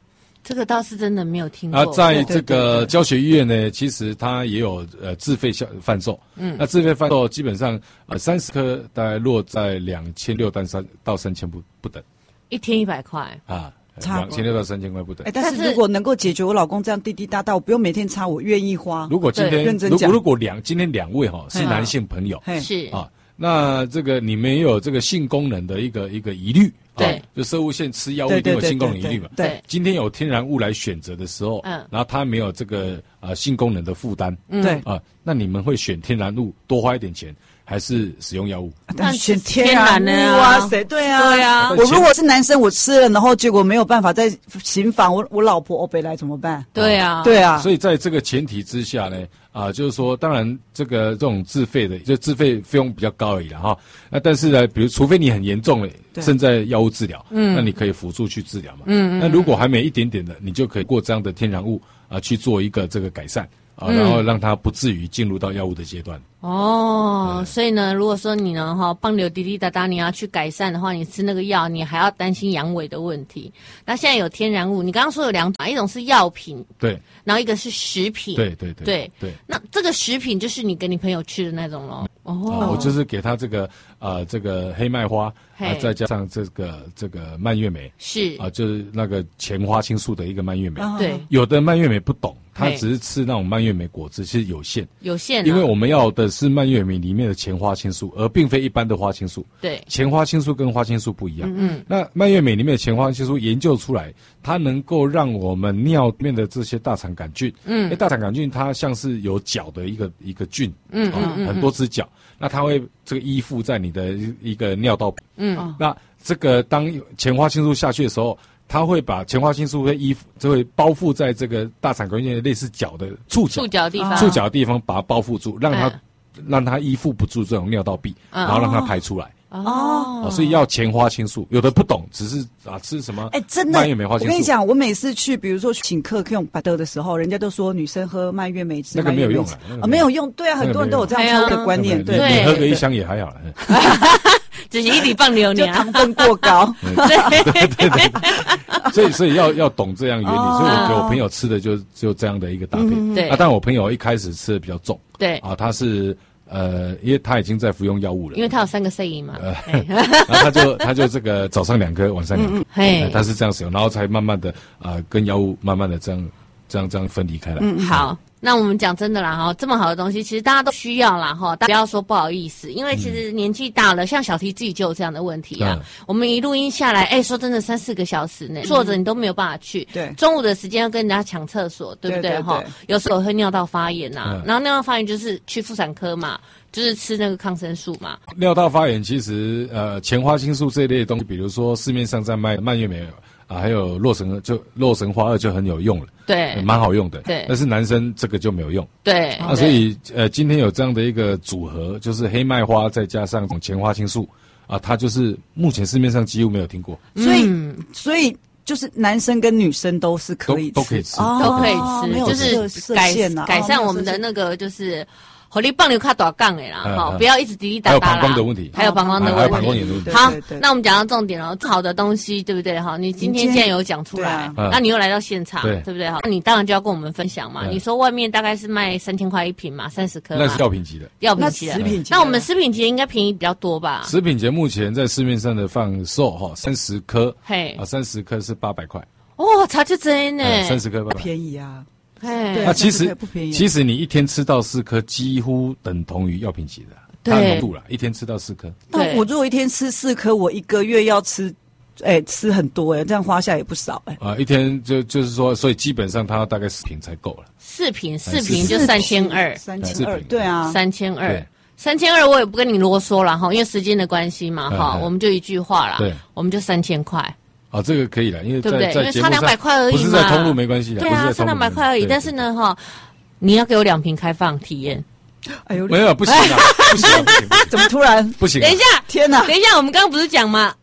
这个倒是真的没有听过。 啊，在这个教学医院呢，其实它也有呃自费贩售。嗯，那自费贩售基本上呃三十颗大概落在两千六到三到三千不不等。 一天一百块啊，两千六到三千块不等。 哎，但是如果能够解决我老公这样滴滴答答，我不用每天擦，我愿意花。 如果今天如果如果两今天两位哈是男性朋友， 是啊。那这个你们也有这个性功能的一个一个疑虑， 对， 啊、就射物线吃药物一定有性功能疑虑嘛？ 对， 对， 对， 对， 今天有天然物来选择的时候，嗯，然后它没有这个呃性功能的负担， 嗯，对啊，那你们会选天然物多花一点钱，还是使用药物？ 但选天然的啊，谁对啊？ 对啊， 我如果是男生，我吃了，然后结果没有办法再行房，我我老婆欧北来怎么办？ 对啊， 对啊， 所以在这个前提之下呢。啊，就是说，当然这个这种自费的，就自费费用比较高而已了哈。那但是呢，比如除非你很严重了，正在药物治疗，嗯，那你可以辅助去治疗嘛。嗯嗯。那如果还没一点点的，你就可以过这样的天然物啊去做一个这个改善啊，然后让它不至于进入到药物的阶段。 哦，所以呢，如果说你呢哈帮流滴滴答答，你要去改善的话，你吃那个药，你还要担心阳痿的问题。那现在有天然物，你刚刚说有两种，一种是药品， 对， 然后一个是食品， 对对对对对。那这个食品就是你给你朋友吃的那种咯。哦、 啊，我就是给他这个呃这个黑麦花啊，再加上这个这个蔓越莓， 是啊，就是那个前花青素的一个蔓越莓。 对， 有的蔓越莓不懂，他只是吃那种蔓越莓果汁，其实有限， 有限、啊， 因为我们要的是蔓越莓里面的前花青素，而并非一般的花青素。 对， 前花青素跟花青素不一样。嗯嗯，那蔓越莓里面的前花青素研究出来，它能够让我们尿里面的这些大肠杆菌，嗯，因为大肠杆菌它像是有角的一个一个菌，嗯嗯嗯，很多只角。那它会这个依附在你的一个尿道，嗯，那这个当前花青素下去的时候，它会把前花青素会依附，就会包覆在这个大肠杆菌类似角的触角， 触角的地方， 触角的地方把它包覆住，让它、嗯、让它依附不住这种尿道壁，嗯、然后让它排出来。哦, 哦，所以要前花青素，有的不懂，只是啊吃什么？ 哎，真的， 蔓越莓花青素。 我跟你讲，我每次去，比如说请客用百德的时候，人家都说女生喝蔓越莓汁， 那个没有用啊， 啊，没有用，对啊，很多人都有这样错的观念，对， 你喝个一箱也还好了。 只是一粒放流年， 糖分过高。 对对对对，所以所以要要懂这样原理，所以我给我朋友吃的就就这样的一个搭配。对啊，但我朋友一开始吃的比较重， 对啊，他是。呃，因为他已经在服用药物了， 因为他有三个 C 嘛，呃， 然后他就他就这个早上两颗，晚上两颗，嘿、嗯，他是这样使用，然后才慢慢的啊、呃，跟药物慢慢的这样这样这样分离开来。 嗯，好。那我们讲真的啦哈，这么好的东西，其实大家都需要啦哈，大家不要说不好意思，因为其实年纪大了，嗯、像小 T 自己就有这样的问题啊。嗯、我们一录音下来，哎，说真的，三四个小时呢，坐着你都没有办法去。 对。 中午的时间要跟人家抢厕所，对不对哈？有时候会尿道发炎呐、啊，嗯、然后尿道发炎就是去妇产科嘛。就是吃那个抗生素嘛。 尿道发炎其实呃前花青素这一类的东西，比如说市面上在卖蔓越莓啊，还有洛神就洛神花二就很有用了， 对， 蛮、呃、好用的。 对， 但是男生这个就没有用。 对， 啊，所以呃今天有这样的一个组合，就是黑麦花再加上前花青素啊，它就是目前市面上几乎没有听过。 所以、嗯、所以。就是男生跟女生都是可以吃， 都, 都可以吃， 哦、都可以吃， 就是改改善我们的那个就是火力棒流卡短杠哎啦，哈、嗯，不要一直滴滴答答啦。 还有膀胱的问题， 还有膀胱的问题， 还有膀胱炎的问题。 好，那我们讲到重点了，好的东西对不对？哈，你今天既然有讲出来，啊、那你又来到现场，对, 对不对？哈，那你当然就要跟我们分享嘛。你说外面大概是卖三千块一瓶嘛，三十颗， 那是药品级的， 药品级的， 食品级。 那我们食品级应该便宜比较多吧？ 食品级目前在市面上的贩售哈，三十颗， 嘿， 啊，三十颗是八百块。 哦，差就真呢， 三十颗不便宜啊！ 哎， 对， 那其实不便宜。 其实你一天吃到四颗，几乎等同于药品级的，它浓度了，一天吃到四颗。 那我如果一天吃四颗，我一个月要吃，哎、欸，吃很多哎、欸，这样花下也不少哎、 欸。啊，一天就就是说，所以基本上它要大概四瓶才够了。 四瓶，四瓶就三千二， 三千二，对啊， 三千二。三千二，我也不跟你啰嗦了哈，因为时间的关系嘛哈，我们就一句话啦， 对， 我们就三千块。 啊，这个可以了，因为在对不对？ 在因为差两百块而已嘛， 不是在通路没关系的， 对啊，差两百块而已。但是呢，哈，你要给我两瓶开放体验。 哎呦， 没有不行啊，不行，不行， 怎么突然不行？ 等一下， 天哪！ 等一下，我们刚刚不是讲嘛，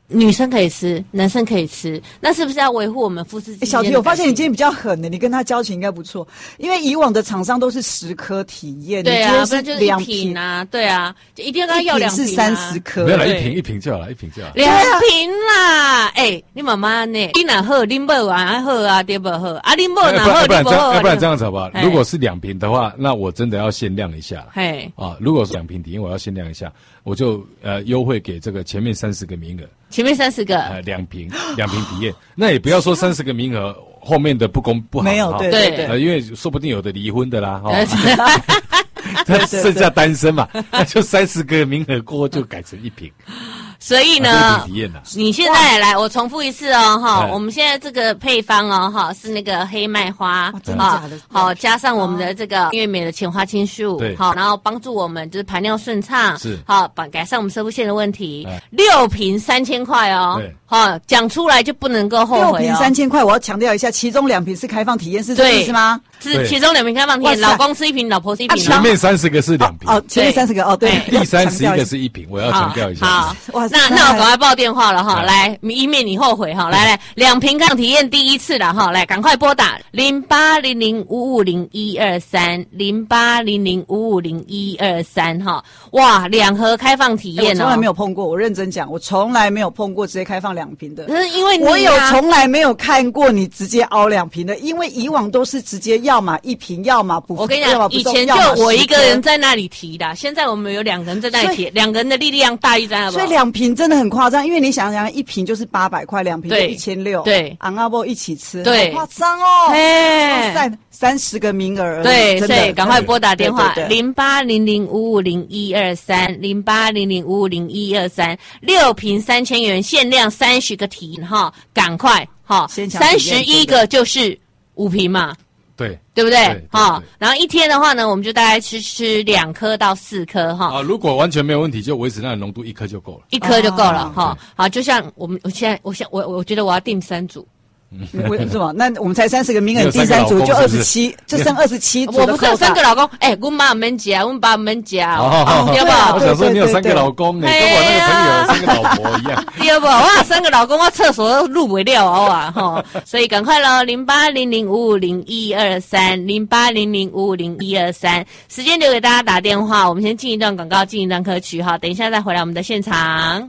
女生可以吃，男生可以吃，那是不是要维护我们夫妻之间的感情？ 小提，我发现你今天比较狠的，你跟他交情应该不错，因为以往的厂商都是十颗体验， 对啊， 不然就是两瓶啊，对啊，就一定要跟他要两瓶、啊， 是三十颗， 没有啦，一瓶一瓶就好了，一瓶就好了， 两瓶啦，哎、欸，你妈妈呢？你哪喝，你不玩喝啊，对不喝啊，你不哪喝， 要不然这样， 要不然这样子好不好？如果是两瓶的话，那我真的要限量一下， 嘿啊，如果是两瓶体验，我要限量一下，我就呃优惠给这个前面三十个名额。 前面三十个， 呃，两瓶两瓶体验，那也不要说三十个名额，后面的不公不好， 没有，对对对， 呃，因为说不定有的离婚的啦，哈、哦，剩下单身嘛，那就三十个名额过后就改成一瓶。 所以呢， 啊、 你现在来，我重复一次哦，哈，我们现在这个配方哦，哈，是那个黑麦花， 啊， 好，加上我们的这个月美的前花青素， 对， 好，然后帮助我们就是排尿顺畅， 是， 好，把改善我们射护腺的问题，六瓶三千块哦， 对， 好，讲出来就不能够后悔哦。 六瓶三千块，我要强调一下，其中两瓶是开放体验，是这意思吗？ 是其中两瓶开放体验，老公吃一瓶，老婆吃一瓶。 前面三十个是两瓶， 哦，前面三十个哦，对， 第三十一个是一瓶，我要强调一下。 好，那那我赶快报电话了哈，来，以免你后悔哈，来来，两瓶开放体验第一次了哈，来，赶快拨打零八零零五五零一二三零八零零五五零一二三哈，哇，两盒开放体验哦， 我从来没有碰过，我认真讲，我从来没有碰过直接开放两瓶的， 可是因为我有从来没有看过你直接熬两瓶的，因为以往都是直接要嘛一瓶，要嘛不， 我跟你讲，以前就我一个人在那里提的，现在我们有两个人在那里提，两个人的力量大一张， 所以两瓶真的很夸张，因为你想想，一瓶就是八百块，两瓶就一千六， 对， 昂阿波一起吃， 对， 夸张哦， 哎， 三三十个名额， 对，所以赶快拨打电话零八零零五五零一二三零八零零五五零一二三，六瓶三千元，限量三十个体哈，赶快哈，三十一个就是五瓶嘛。 对， 对不对？哈，然后一天的话呢，我们就大概吃吃两颗到四颗哈。 啊，如果完全没有问题，就维持那个浓度，一颗就够了， 一颗就够了哈。好，就像我们我现在，我现我我觉得我要订三组。 为什么？那我们才三十个名额，第三组就二十七，就剩二十七组。 我不是有三个老公，哎，我妈们家，我们爸们家， 哦， 对吧？ 我想说你有三个老公，你跟我那个朋友有三个老婆一样。 对不？我三个老公，我厕所都入不了啊，哈！所以赶快喽，零八零零五五零一二三，零八零零五五零一二三，时间留给大家打电话。我们先进一段广告，进一段歌曲哈，等一下再回来我们的现场。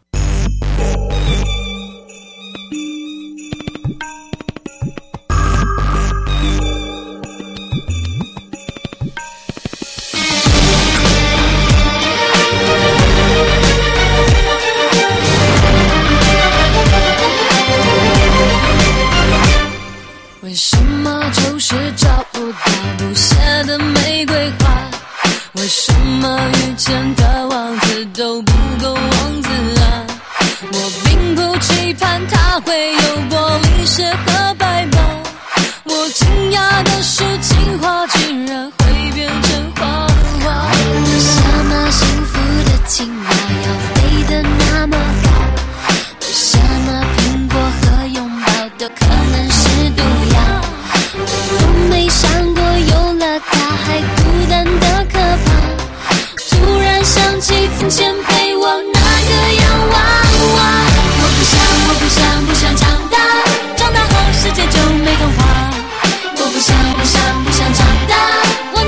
为什么就是找不到不谢的玫瑰花？为什么遇见的王子都不够王子啊？我并不期盼他会有玻璃鞋和白马，我惊讶的是情话竟然会变成花花。为什么幸福的青蛙要飞得那么高？为什么苹果和拥抱都可能是毒药？从没想过有了他还孤单的可怕，突然想起从前陪我那个洋娃娃。我不想我不想不想长大，长大后世界就没童话。我不想不想不想长大，我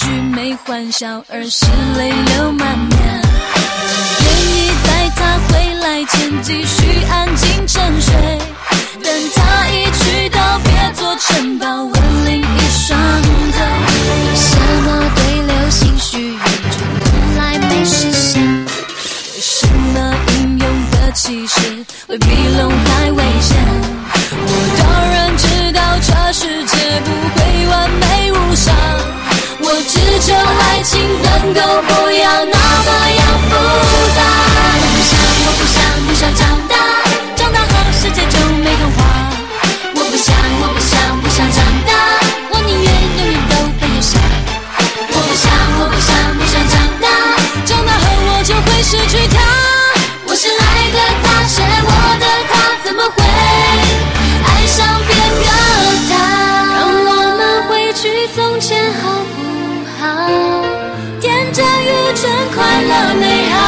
句没欢笑，而是泪流满面。愿意在他回来前继续安静沉睡，等他一去到别做城堡，吻另一双腿。为什么对流星许愿从来没实现？为什么英勇的骑士会比龙还危险？我当然知道这世界不会完美无伤，我只求爱情能够不要那么样复杂。我不想，我不想，不想长大，长大后世界就没童话。我不想，我不想，不想长大，我宁愿永远都被留下。我不想，我不想，不想长大，长大后我就会失去他。我深爱的他，深爱我的他，怎么会爱上别个他？让我们回去从前好不好？天真愚蠢，快乐美好。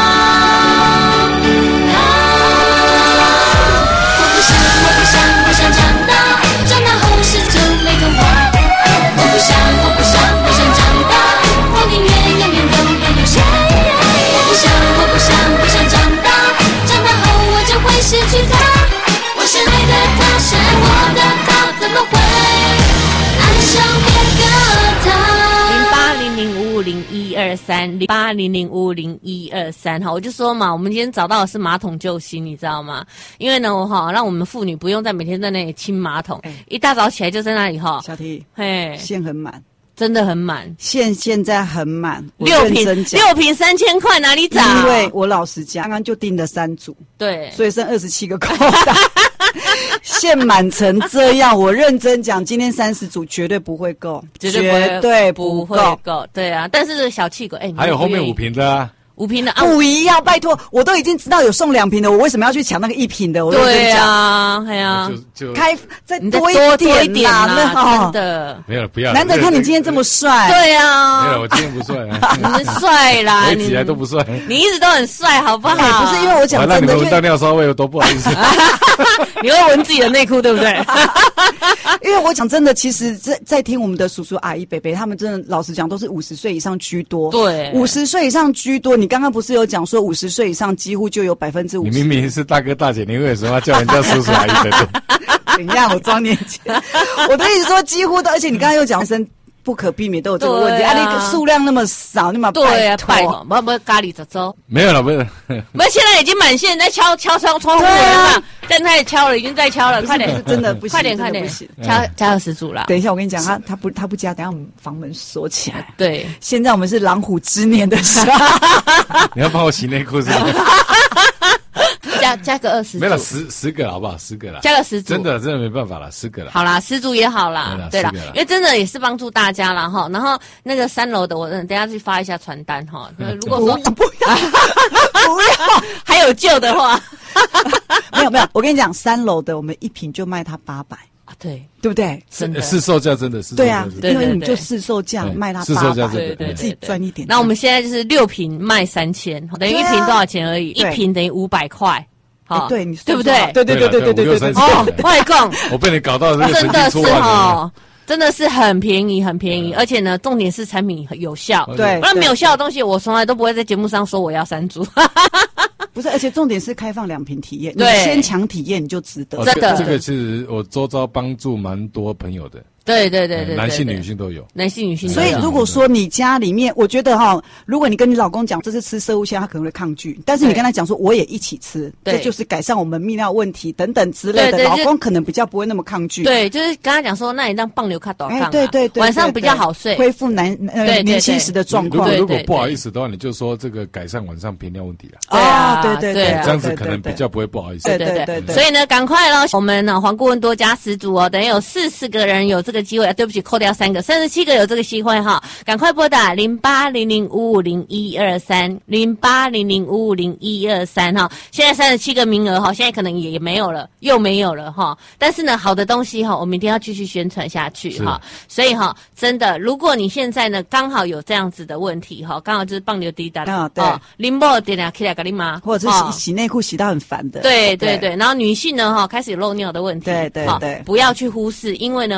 我不想，我不想，不想长大，长大后世就没童话。我不想，我不想，不想长大，我宁愿永远都被留下。我不想，我不想，不想长大，长大后我就会失去他。我深爱的他，深爱我的他，怎么会爱上别个他？ 零八零零五五零一二三零八零零五五零一二三，好，我就说嘛，我们今天找到的是马桶救星，你知道吗？因为呢，我哈让我们妇女不用再每天在那里清马桶，欸、一大早起来就在那里哈。 小T， 嘿， 线很满， 真的很满， 线现在很满， 六瓶六瓶三千块哪里找？ 因为我老实讲，刚刚就订了三组， 对， 所以剩二十七个口袋。线满成这样，我认真讲，今天三十组绝对不会够， 绝对不会绝对不会够。对啊，但是小气鬼，哎、欸， 还有后面五瓶的啊。 五瓶的啊， 不一样，拜托，我都已经知道有送两瓶的，我为什么要去抢那个一瓶的？我对啊，哎呀， 就就开再多一点一点啦， 真的没有了，不要。 难得看你今天这么帅， 对啊， 没有，我今天不帅啊， 你们帅啦， 我一直以来都不帅， 你一直都很帅，好不好？ 欸、不是因为我讲真的， 让你们闻到尿骚味，我多不好意思。 你会闻自己的内裤，对不对？ 因为我讲真的，其实在在听我们的叔叔阿姨、伯伯，他们真的老实讲，都是五十岁以上居多。 对， 五十岁以上居多。你刚刚不是有讲说五十岁以上几乎就有百分之五十？ 你明明是大哥大姐，你为什么要叫人家叔叔阿姨伯伯？ 怎样？我装年轻。我的意思说，几乎都，而且你刚刚又讲生。不可避免都有这个问题，啊，啊你数量那么少，你嘛对啊，拜托，不不咖喱走走， 没有了，不是， 我们现在已经满线在敲敲窗窗户了，现在敲了，已经在敲了，快点， 真的不行， 快点快点，敲加二十组了。 等一下，我跟你讲，他他不他不加，等一下我们房门锁起来。 对， 现在我们是狼虎之年的时候， 你要帮我洗内裤是吧？ 加加个二十， 没了十十个好不好？十个了， 加个十组， 真的真的没办法了，十个了。 好啦，十组也好啦，对啦，因为真的也是帮助大家啦哈。然后那个三楼的，我等一下去发一下传单哈。如果说不要不要， 还有救的话， 没有没有，我跟你讲，三楼的我们一瓶就卖它八百。 啊，对， 对不对？ 真的市售价真的是对啊， 对因为你就市售价卖它八百， 对对，自己赚一点。 那我们现在就是六瓶卖三千，等于一瓶多少钱而已？一瓶等于五百块。 好，对你对不对？ 对对对对对对对。 哦，外供， 我被你搞到这个真的是哈，真的是很便宜，很便宜，而且呢，重点是产品有效。 对， 不然没有效的东西，我从来都不会在节目上说我要三组。 不是，而且重点是开放两瓶体验，你对， 先抢体验你就值得。 真的， 这个其实我周遭帮助蛮多朋友的。 对对对对， 男性女性都有， 男性女性都有。所以如果说你家里面，我觉得哈，如果你跟你老公讲这是吃生物线，他可能会抗拒。但是你跟他讲说我也一起吃，这就是改善我们泌尿问题等等之类的，老公可能比较不会那么抗拒。 对，就是跟他讲说，那你让棒流卡短抗， 对对对， 晚上比较好睡， 恢复男呃年轻时的状况。 如果不好意思的话，你就说这个改善晚上频尿问题了。 哦，对对对， 这样子可能比较不会不好意思。 对对对对。 所以呢，赶快咯，我们呢黄顾问多加十组哦，等于有四十个人有这个机会。对不起，扣掉三个，三十七个有这个机会哈，赶快拨打零八零零五五零一二三零八零零五五零一二三哈，现在三十七个名额哈，现在可能也没有了，又没有了哈。但是呢，好的东西哈，我们一定要继续宣传下去哈。所以哈，真的，如果你现在呢刚好有这样子的问题哈，刚好就是棒流滴答啊，对， 淋巴点啊，起来给你妈， 或者是洗洗内裤洗到很烦的， 对对对。然后女性呢哈，开始有漏尿的问题， 对对对， 不要去忽视，因为呢会越来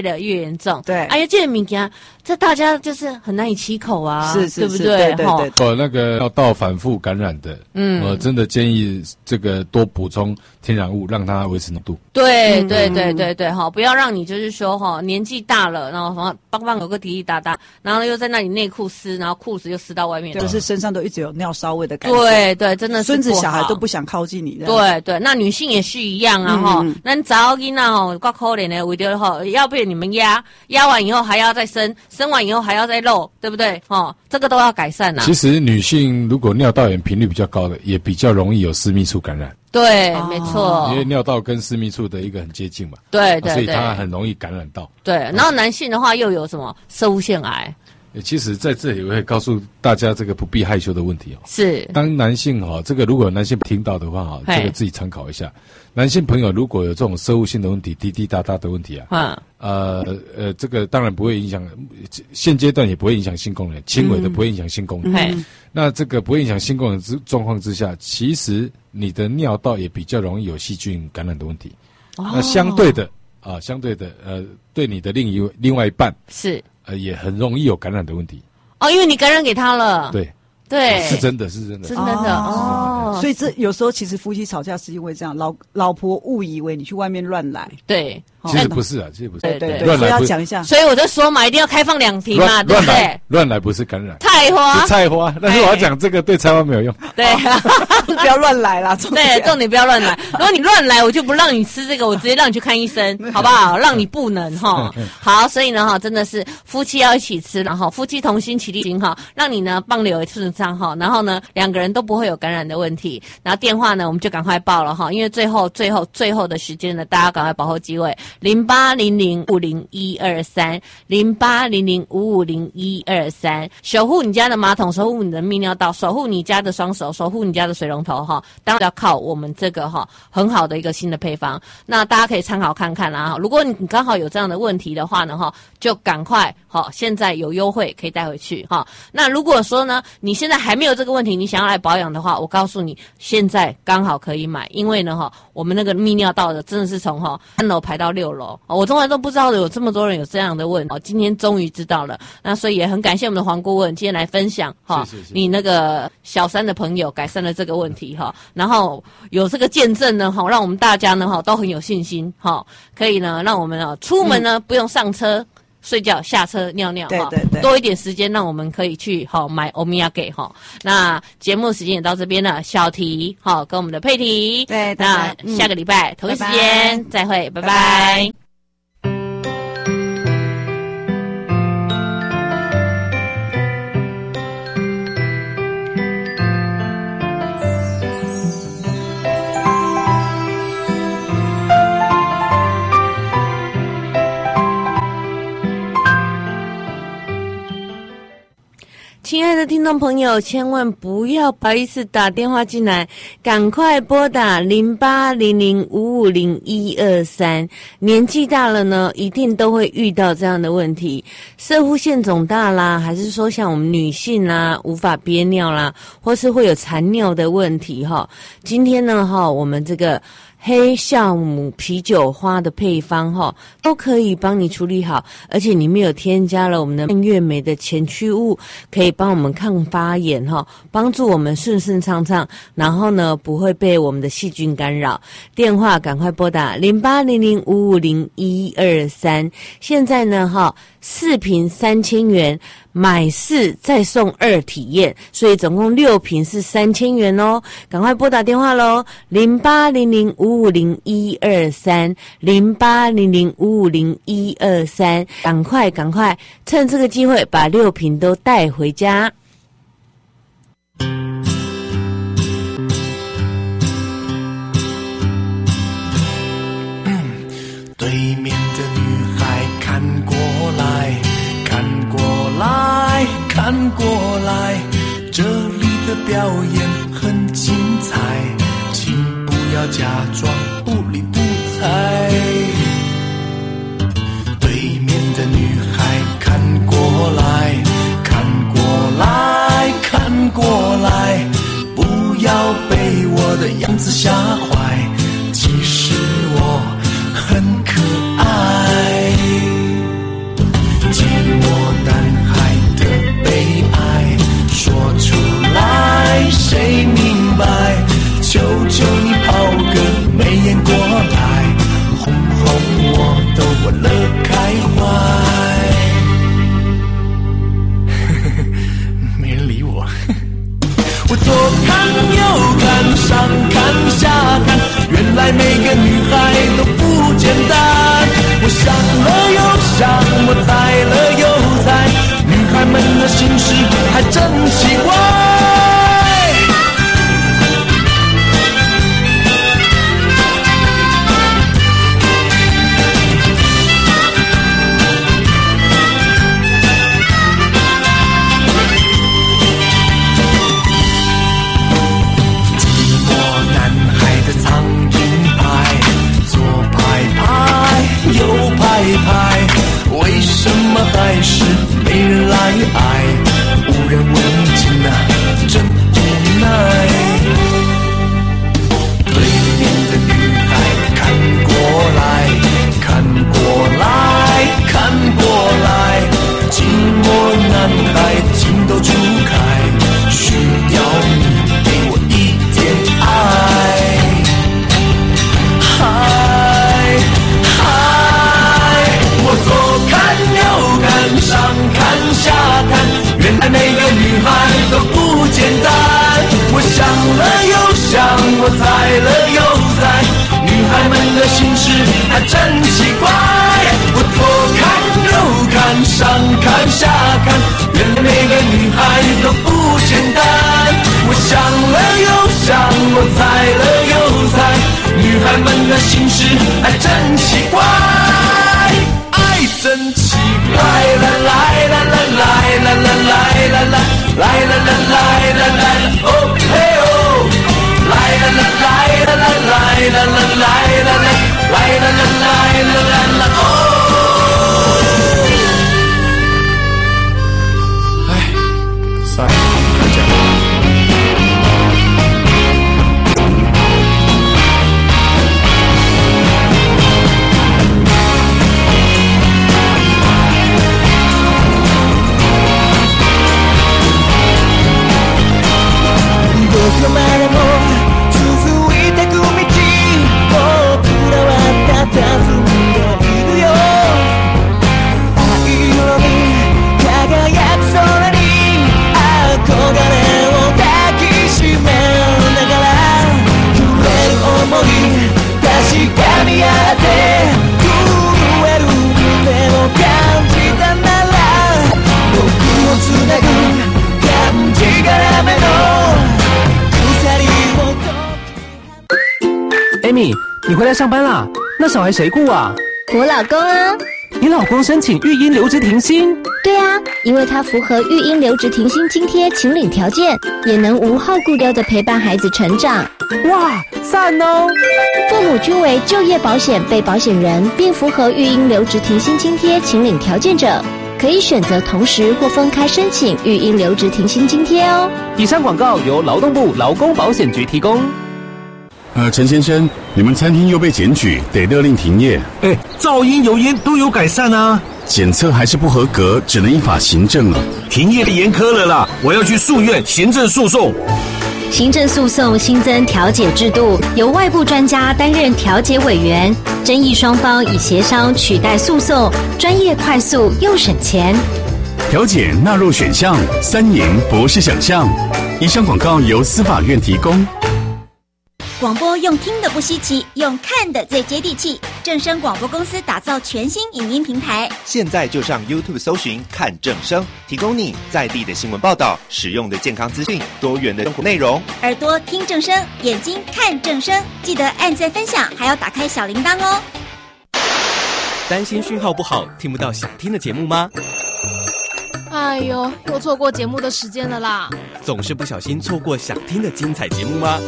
的越严重。 对， 哎呀，这个物件，这大家就是很难以启口啊， 是是对不对？ 对对对。 哦，那个要到反复感染的，嗯，我真的建议这个多补充天然物，让它维持浓度。 对对对对对，哈，不要让你就是说哈，年纪大了，然后什么邦邦有个滴滴答答，然后又在那里内裤湿，然后裤子又湿到外面， 就是身上都一直有尿骚味的感觉。 对对，真的是孙子小孩都不想靠近你。 对对，那女性也是一样啊哈。那早囡仔吼，够可怜的，为了吼要被你们压压完以后还要再生，生完以后还要再漏，对不对？哈，这个都要改善啊。 其实女性如果尿道炎频率比较高的，也比较容易有私密处感染。 对，哦、没错， 因为尿道跟私密处的一个很接近嘛。 对对对， 所以它很容易感染到。 对，然后男性的话又有什么射物腺癌？ 其实在这里我会告诉大家这个不必害羞的问题哦。 是， 当男性哈、哦，这个如果有男性听到的话哈、哦，这个自己参考一下。男性朋友如果有这种射物性的问题、滴滴答答的问题啊，嗯，呃呃，这个当然不会影响，现阶段也不会影响性功能，轻微的不会影响性功能。嗯、那这个不会影响性功能之状况之下，其实你的尿道也比较容易有细菌感染的问题。哦、那相对的啊，相对的呃，对你的另一另外一半是。 呃，也很容易有感染的问题哦，因为你感染给他了。 对对， 是真的，是真的， 是真的哦。 所以这有时候其实夫妻吵架是因为这样，老老婆误以为你去外面乱来。 对， 其实不是啊，其实不是。 对对对，乱来要讲一下。 所以我就说嘛，一定要开放两瓶嘛，对不对？ 乱来不是感染。 菜花， 菜花，但是我要讲这个对菜花没有用。 对， 不要乱来啦。 对，重点不要乱来。如果你乱来，我就不让你吃这个，我直接让你去看医生，好不好？让你不能哈。好，所以呢哈，真的是夫妻要一起吃，然后夫妻同心，其利行哈，让你呢棒流顺畅哈，然后呢两个人都不会有感染的问题。然后电话呢我们就赶快报了哈，因为最后最后最后的时间呢，大家赶快把握机会，零八零零五零一二三，零八零零五五零一二三，守护你家的马桶，守护你的泌尿道，守护你家的双手，守护你家的水龙头哈。当然要靠我们这个哈很好的一个新的配方，那大家可以参考看看啦。如果你刚好有这样的问题的话呢哈，就赶快哈，现在有优惠可以带回去哈。那如果说呢你现在还没有这个问题，你想要来保养的话，我告诉你现在刚好可以买，因为呢哈我们那个泌尿道的真的是从哈三楼排到六楼，我从来都不知道有这么多人有这样的问题，今天终于知道了。那所以也很感谢我们的黄顾问今天来分享哈，你那个小三的朋友改善了这个问题哈，然后有这个见证呢哈，让我们大家呢哈都很有信心哈，可以呢让我们啊出门呢、嗯、不用上车睡觉，下车尿尿， 对对对， 多一点时间让我们可以去好买欧米亚给哈。那节目时间也到这边了，小提好跟我们的佩提， 对， 那下个礼拜、嗯、同一时间再会，拜拜。拜拜。亲爱的听众朋友，千万不要不好意思打电话进来，赶快拨打零八零零五五零一二三。年纪大了呢，一定都会遇到这样的问题，射护腺肿大啦，还是说像我们女性啦，无法憋尿啦，或是会有残尿的问题哈。今天呢哈，我们这个黑酵母啤酒花的配方哈，都可以帮你处理好，而且里面有添加了我们的蔓越莓的前驱物，可以帮我们抗发炎哈，帮助我们顺顺畅畅，然后呢不会被我们的细菌干扰。电话赶快拨打零八零零五五零一二三，现在呢哈四瓶三千元。买四再送二体验，所以总共六瓶是三千元哦，赶快拨打电话咯，零八零零五五零一二三，零八零零五五零一二三，赶快赶快趁这个机会把六瓶都带回家。 对面的女孩看过来看过来看过来，这里的表演很精彩，请不要假装不理不睬。对面的女孩看过来看过来看过来，不要被我的样子吓坏，其实我很可爱。 想了又想，我猜了又猜，女孩们的心事还真奇怪。为什么还是没人来爱？无人问津啊，真无奈。对面的女孩看过来，看过来，看过来，寂寞男孩情窦初开，需要你给我一点爱。嗨我左看右看上看下看，原来每个女孩都不简单。我想了又想，我猜了又猜，女孩们的心事还真奇怪。我左看右看上看下看，原来每个女孩都不简单。我想了又想，我猜了又猜，女孩们的心事还真奇怪。真奇怪，啦啦啦啦啦啦啦啦啦啦啦啦啦啦啦啦，哦嘿哦，啦啦啦啦啦啦啦啦啦啦啦啦，啦啦啦啦啦啦啦哦。哎，算了，不讲了。どこまでも続いてく道、僕らは佇んでいるよ。藍色に輝く空に憧れを抱きしめながら、揺れる想い確かにあって震える胸を感じたなら、僕をつなぐ感じがらめのAmy， 你回来上班啦？那小孩谁顾啊？ 我老公啊。 你老公申请育婴留职停薪？ 对啊，因为他符合育婴留职停薪津贴请领条件，也能无后顾之忧的陪伴孩子成长。 哇，赞哦！ 父母均为就业保险被保险人，并符合育婴留职停薪津贴请领条件者，可以选择同时或分开申请育婴留职停薪津贴哦。 以上广告由劳动部劳工保险局提供。 呃，陈先生，你们餐厅又被检举，得勒令停业。 哎，噪音、油烟都有改善啊。 检测还是不合格，只能依法行政了。 停业严苛了啦，我要去诉愿行政诉讼。 行政诉讼新增调解制度，由外部专家担任调解委员，争议双方以协商取代诉讼，专业、快速又省钱。 调解纳入选项，三赢不是想象。以上广告由司法院提供。 广播用听的不稀奇，用看的最接地气。正声广播公司打造全新影音平台， 现在就上 YouTube 搜寻看正声，提供你在地的新闻报道、实用的健康资讯、多元的生活内容。 耳朵听正声，眼睛看正声，记得按赞分享，还要打开小铃铛哦。 担心讯号不好，听不到想听的节目吗？ 哎呦，又错过节目的时间了啦！ 总是不小心错过想听的精彩节目吗？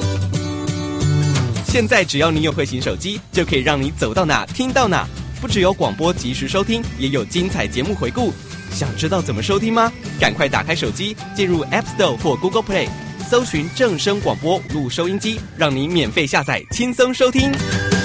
现在只要你有慧行手机，就可以让你走到哪听到哪。不只有广播及时收听，也有精彩节目回顾。想知道怎么收听吗？赶快打开手机，进入 App Store 或 Google Play， 搜寻正声广播录收音机，让你免费下载，轻松收听。